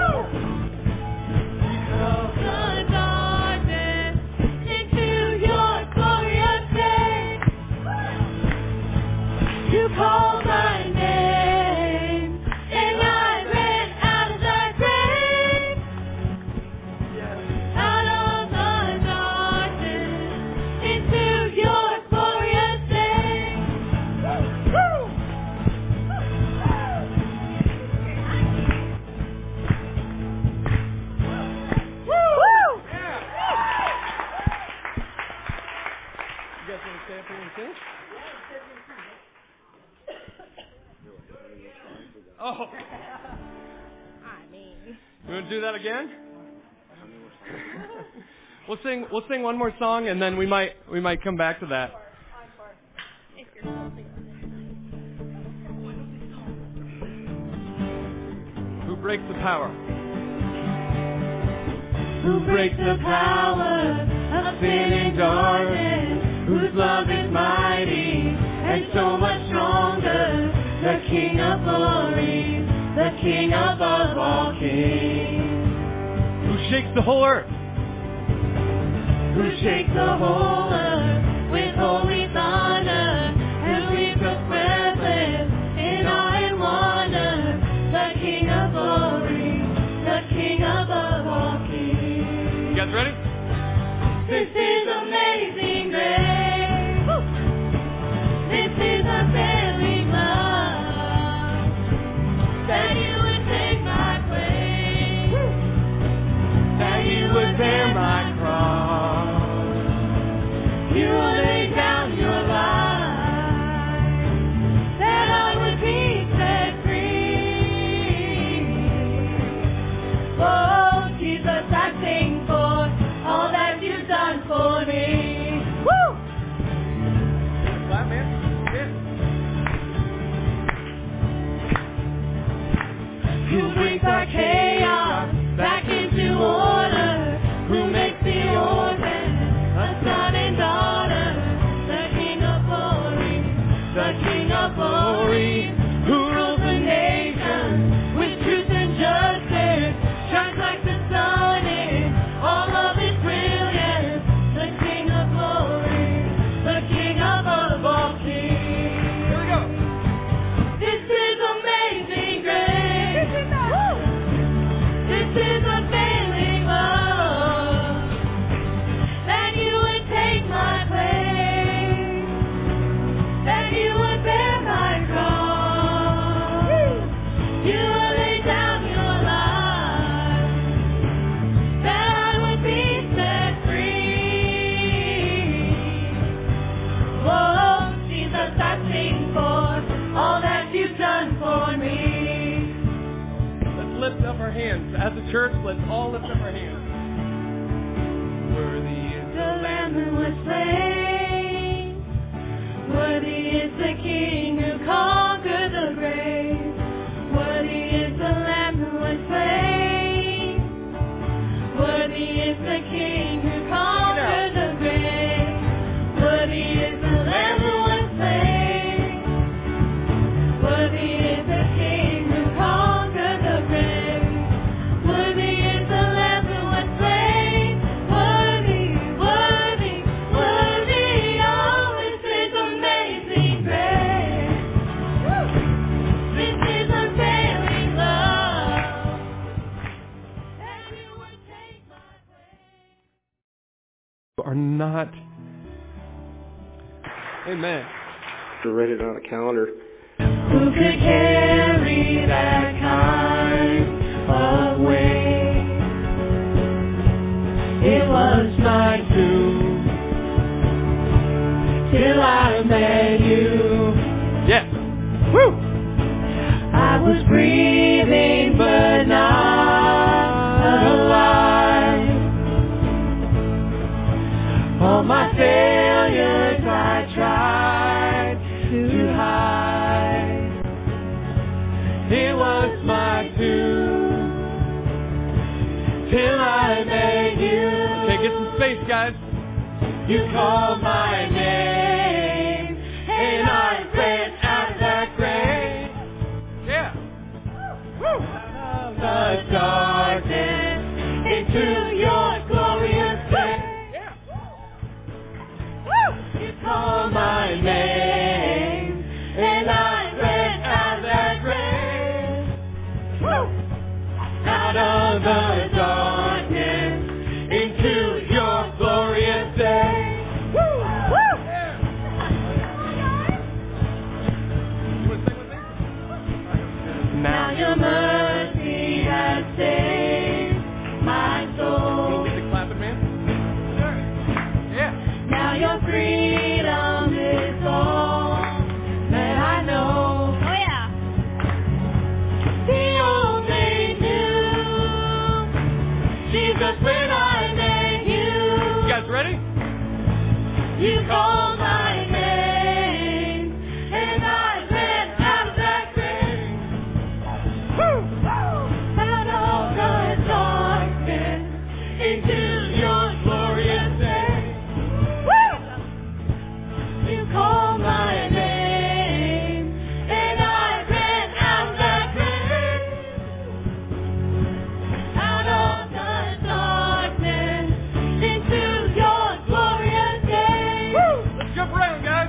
Of the darkness into your glorious day. You called my name, and I ran out of that grave. Out of the darkness into your glorious day. You guys want to stay up here and sing? Oh. I mean. You want to do that again? we'll sing. We'll sing one more song, and then we might we might come back to that. If you're still singing. Who breaks the power? Who breaks the power of sin and darkness, whose love is mighty and so much stronger, the King of glory, the King above all kings. Who shakes the whole earth? Who shakes the whole earth with holy thunder, and leaves us breathless in awe and wonder, the King of glory, the King above all kings. You guys ready? This is amazing grace. This is unfailing love, that you would take my place, that you would bear my cross. You laid down your life, that I would be set free. Oh, Jesus, I sing for all that you've done for me. Woo! Clap, man. Who brings our chaos back into order? Who makes the As a church, let's all lift up our hands. Worthy is The Lamb who was slain. Worthy is the King who conquered the grave. Worthy is the Lamb who was slain. Worthy is the King who conquered the grave. Worthy is the Lamb who was slain. Worthy is the King who conquered the grave. Worthy is the Lamb who was slain. Worthy, worthy, worthy. Oh, this is amazing grace. This is unfailing love. And you would take my place. Are not. Amen. To write it on a calendar. Who could carry that kind of weight? It was my doom till I met you. Yes. Woo! I was breathing but not alive. All my failures I tried to hide. It was my doom till I met you. Okay, get some space, guys. You called my name and I ran out of that grave. Yeah. Out of the darkness into your glorious day. You called my name and I ran out of that grave. Out of the darkness into your glorious day. Now your mercy has saved my soul. Get the clapping, man. Yeah. Now your freedom is all that I know. Oh yeah. The old they knew Jesus when I met you. You guys ready? You called my name and I ran out of that grave. Out of the darkness into your glorious day. You called my name and I ran out of that grave. Out of the darkness into your glorious day. Let's jump around, guys.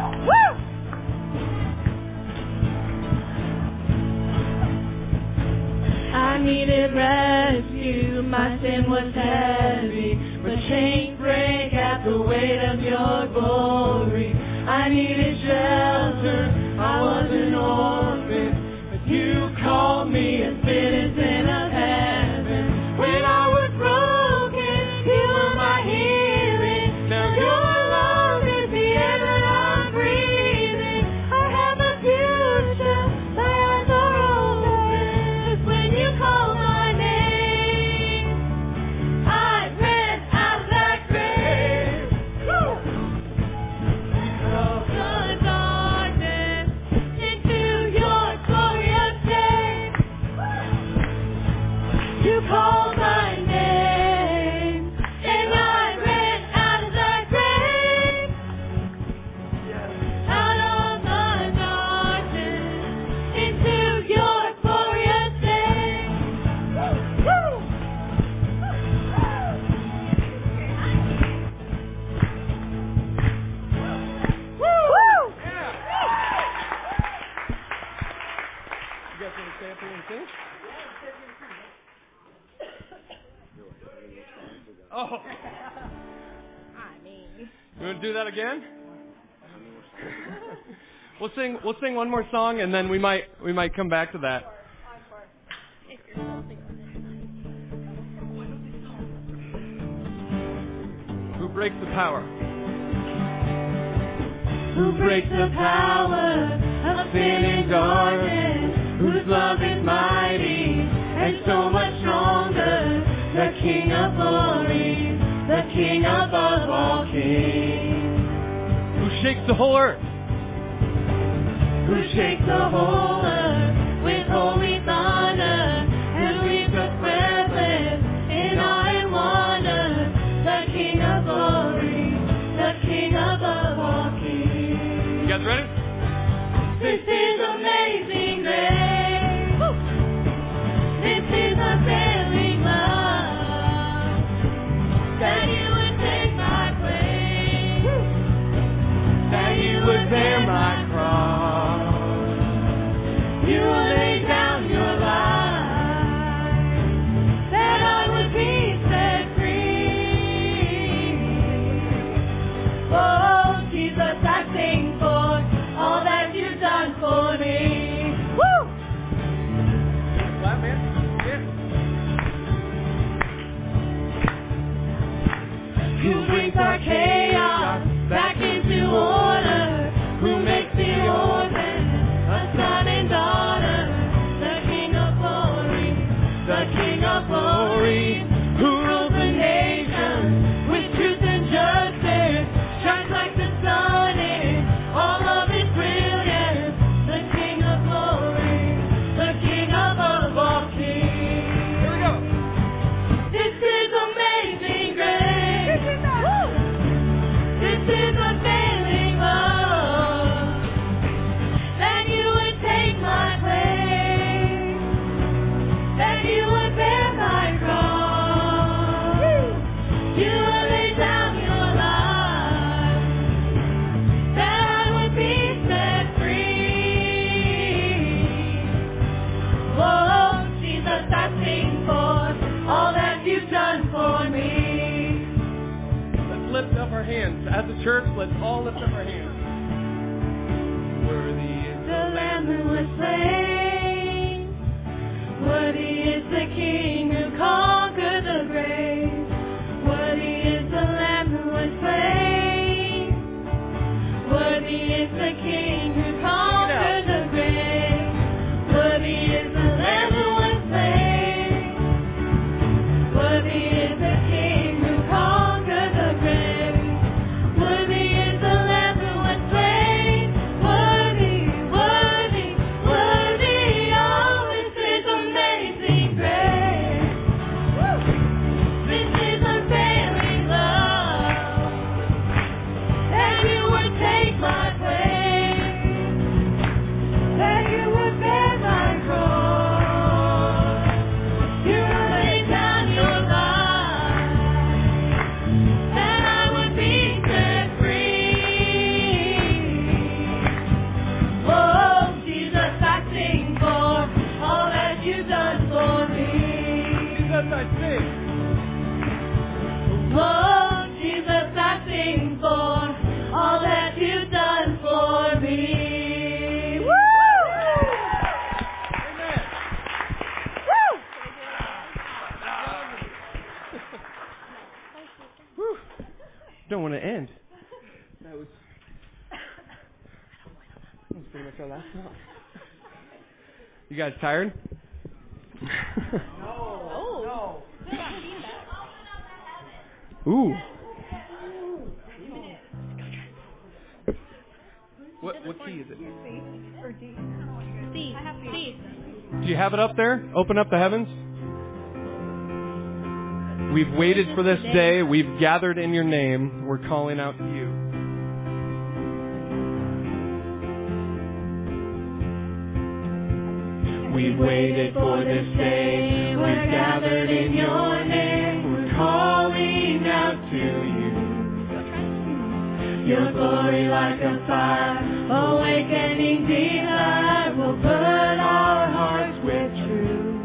I needed rescue, my sin was heavy, but chains break at the weight of your glory. I needed shelter, I was an orphan, but you called me a citizen of heaven. When I was broken, you were my healing. Now your love is the air that I'm breathing. I have a future, my eyes are open. When you call my name, I ran out of that grave. Out of the darkness into your glorious day. You called my name, and I ran out of that grave. Out of the darkness into your glorious day. You guys want to stay up here and sing? Oh. I mean. You want to do that again? We'll sing. We'll sing one more song, and then we might we might come back to that. If you're still singing Who breaks the power? Who breaks the power of sin and darkness? Whose love is mighty and so much stronger? King of glory, the King above all kings. Who shakes the whole earth. Who shakes the whole earth with holy thunder and leaves us breathless in awe and wonder. The King of glory, the King above all kings. You guys ready? This is amazing grace. Woo! This is unfailing love. That you would take my place. Woo! That you would bear my cross. You would lay down your life. That I would be set free. Oh, Jesus, I sing for all that you've done for me. Woo! Clap, man. Yeah. Who brings our chaos back into order? Who makes the orphan a son and daughter? The King of glory, the King of glory, who rules the nations with truth and justice, shines like the sun in all of its brilliance. The King of glory, the King above all kings. Here we go. This is amazing grace. Woo! This is unfailing love. That you would take my place. That you would bear my cross. You would lay down your life. That I would be set free. Oh, Jesus, I sing for all that you've done for me. Let's lift up our hands. As a church, let's all lift up our hands. Worthy is The Lamb who was slain. Worthy is the King who conquered the grave. Worthy is the Lamb who was slain. Worthy is the King who conquered the grave. Worthy is the Lamb who was slain. Worthy is the King who conquered the grave. Worthy is the Lamb who was slain. Worthy, worthy, worthy. Oh, this is amazing grace. Woo! This is unfailing love. That you would take my place. That you would bear my cross. You would lay down your life. That I would be set free. Oh, Jesus, I sing for all that you've done for me. Jesus, I sing. Oh, Jesus, I sing for all that you've done for me. Woo! Amen. Woo! Don't want to end. That was, that was pretty much our last song. You guys tired? Oh. Ooh. What what key is it? C. C. Do you have it up there? Open up the heavens. We've waited for this day. We've gathered in your name. We're calling out to you. We've waited for this day. We're gathered in your name. We're calling out to you. Your glory like a fire, awakening delight will burn our hearts with truth.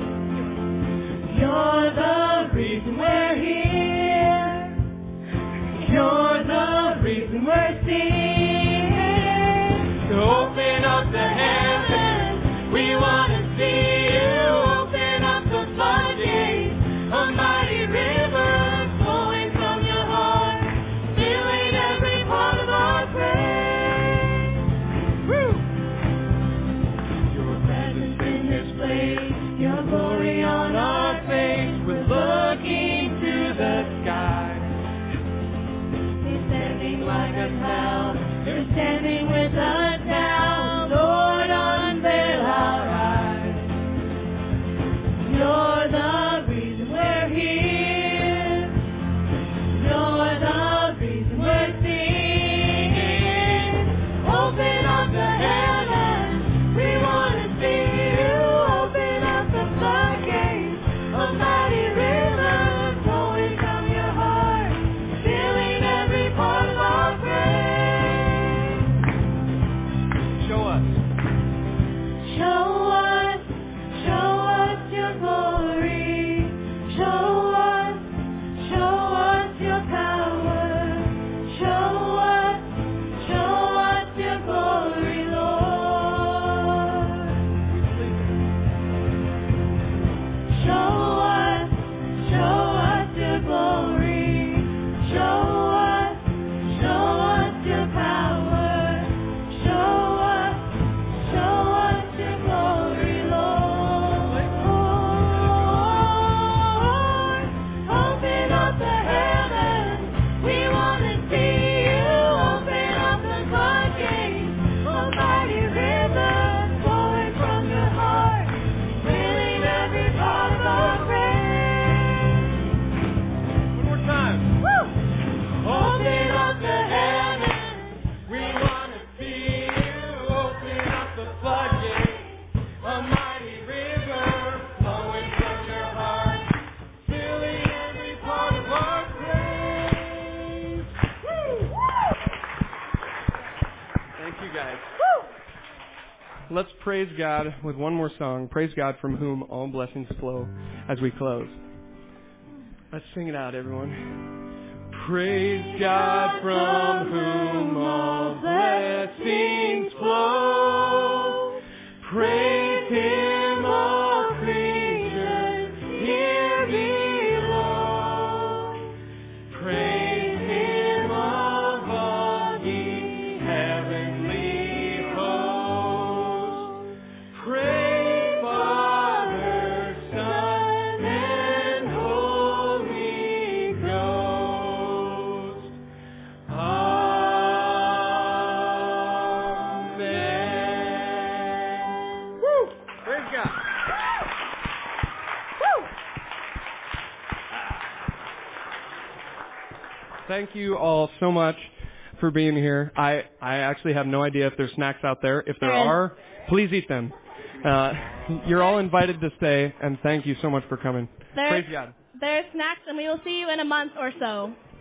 You're the reason we're here. You're the reason we're singing. So open up the heavens, we want to see you. Open up the floodgates, a mighty river flowing from your heart, filling every part of our praise. Woo! Your presence in this place, your glory on our face, we're looking let's praise God with one more song. Praise God from whom all blessings flow as we close. Let's sing it out, everyone. Praise God from whom all blessings flow. Praise Him, all creatures here below. Praise Him, all body, heavenly hosts. Praise Father, Son, and Holy Ghost. Amen. Woo! Praise God. Woo! Thank you all so much for being here. I, I actually have no idea if there's snacks out there. If there There is. are, please eat them. Uh, you're all invited to stay, and thank you so much for coming. There- Praise God. There's snacks, and we will see you in a month or so.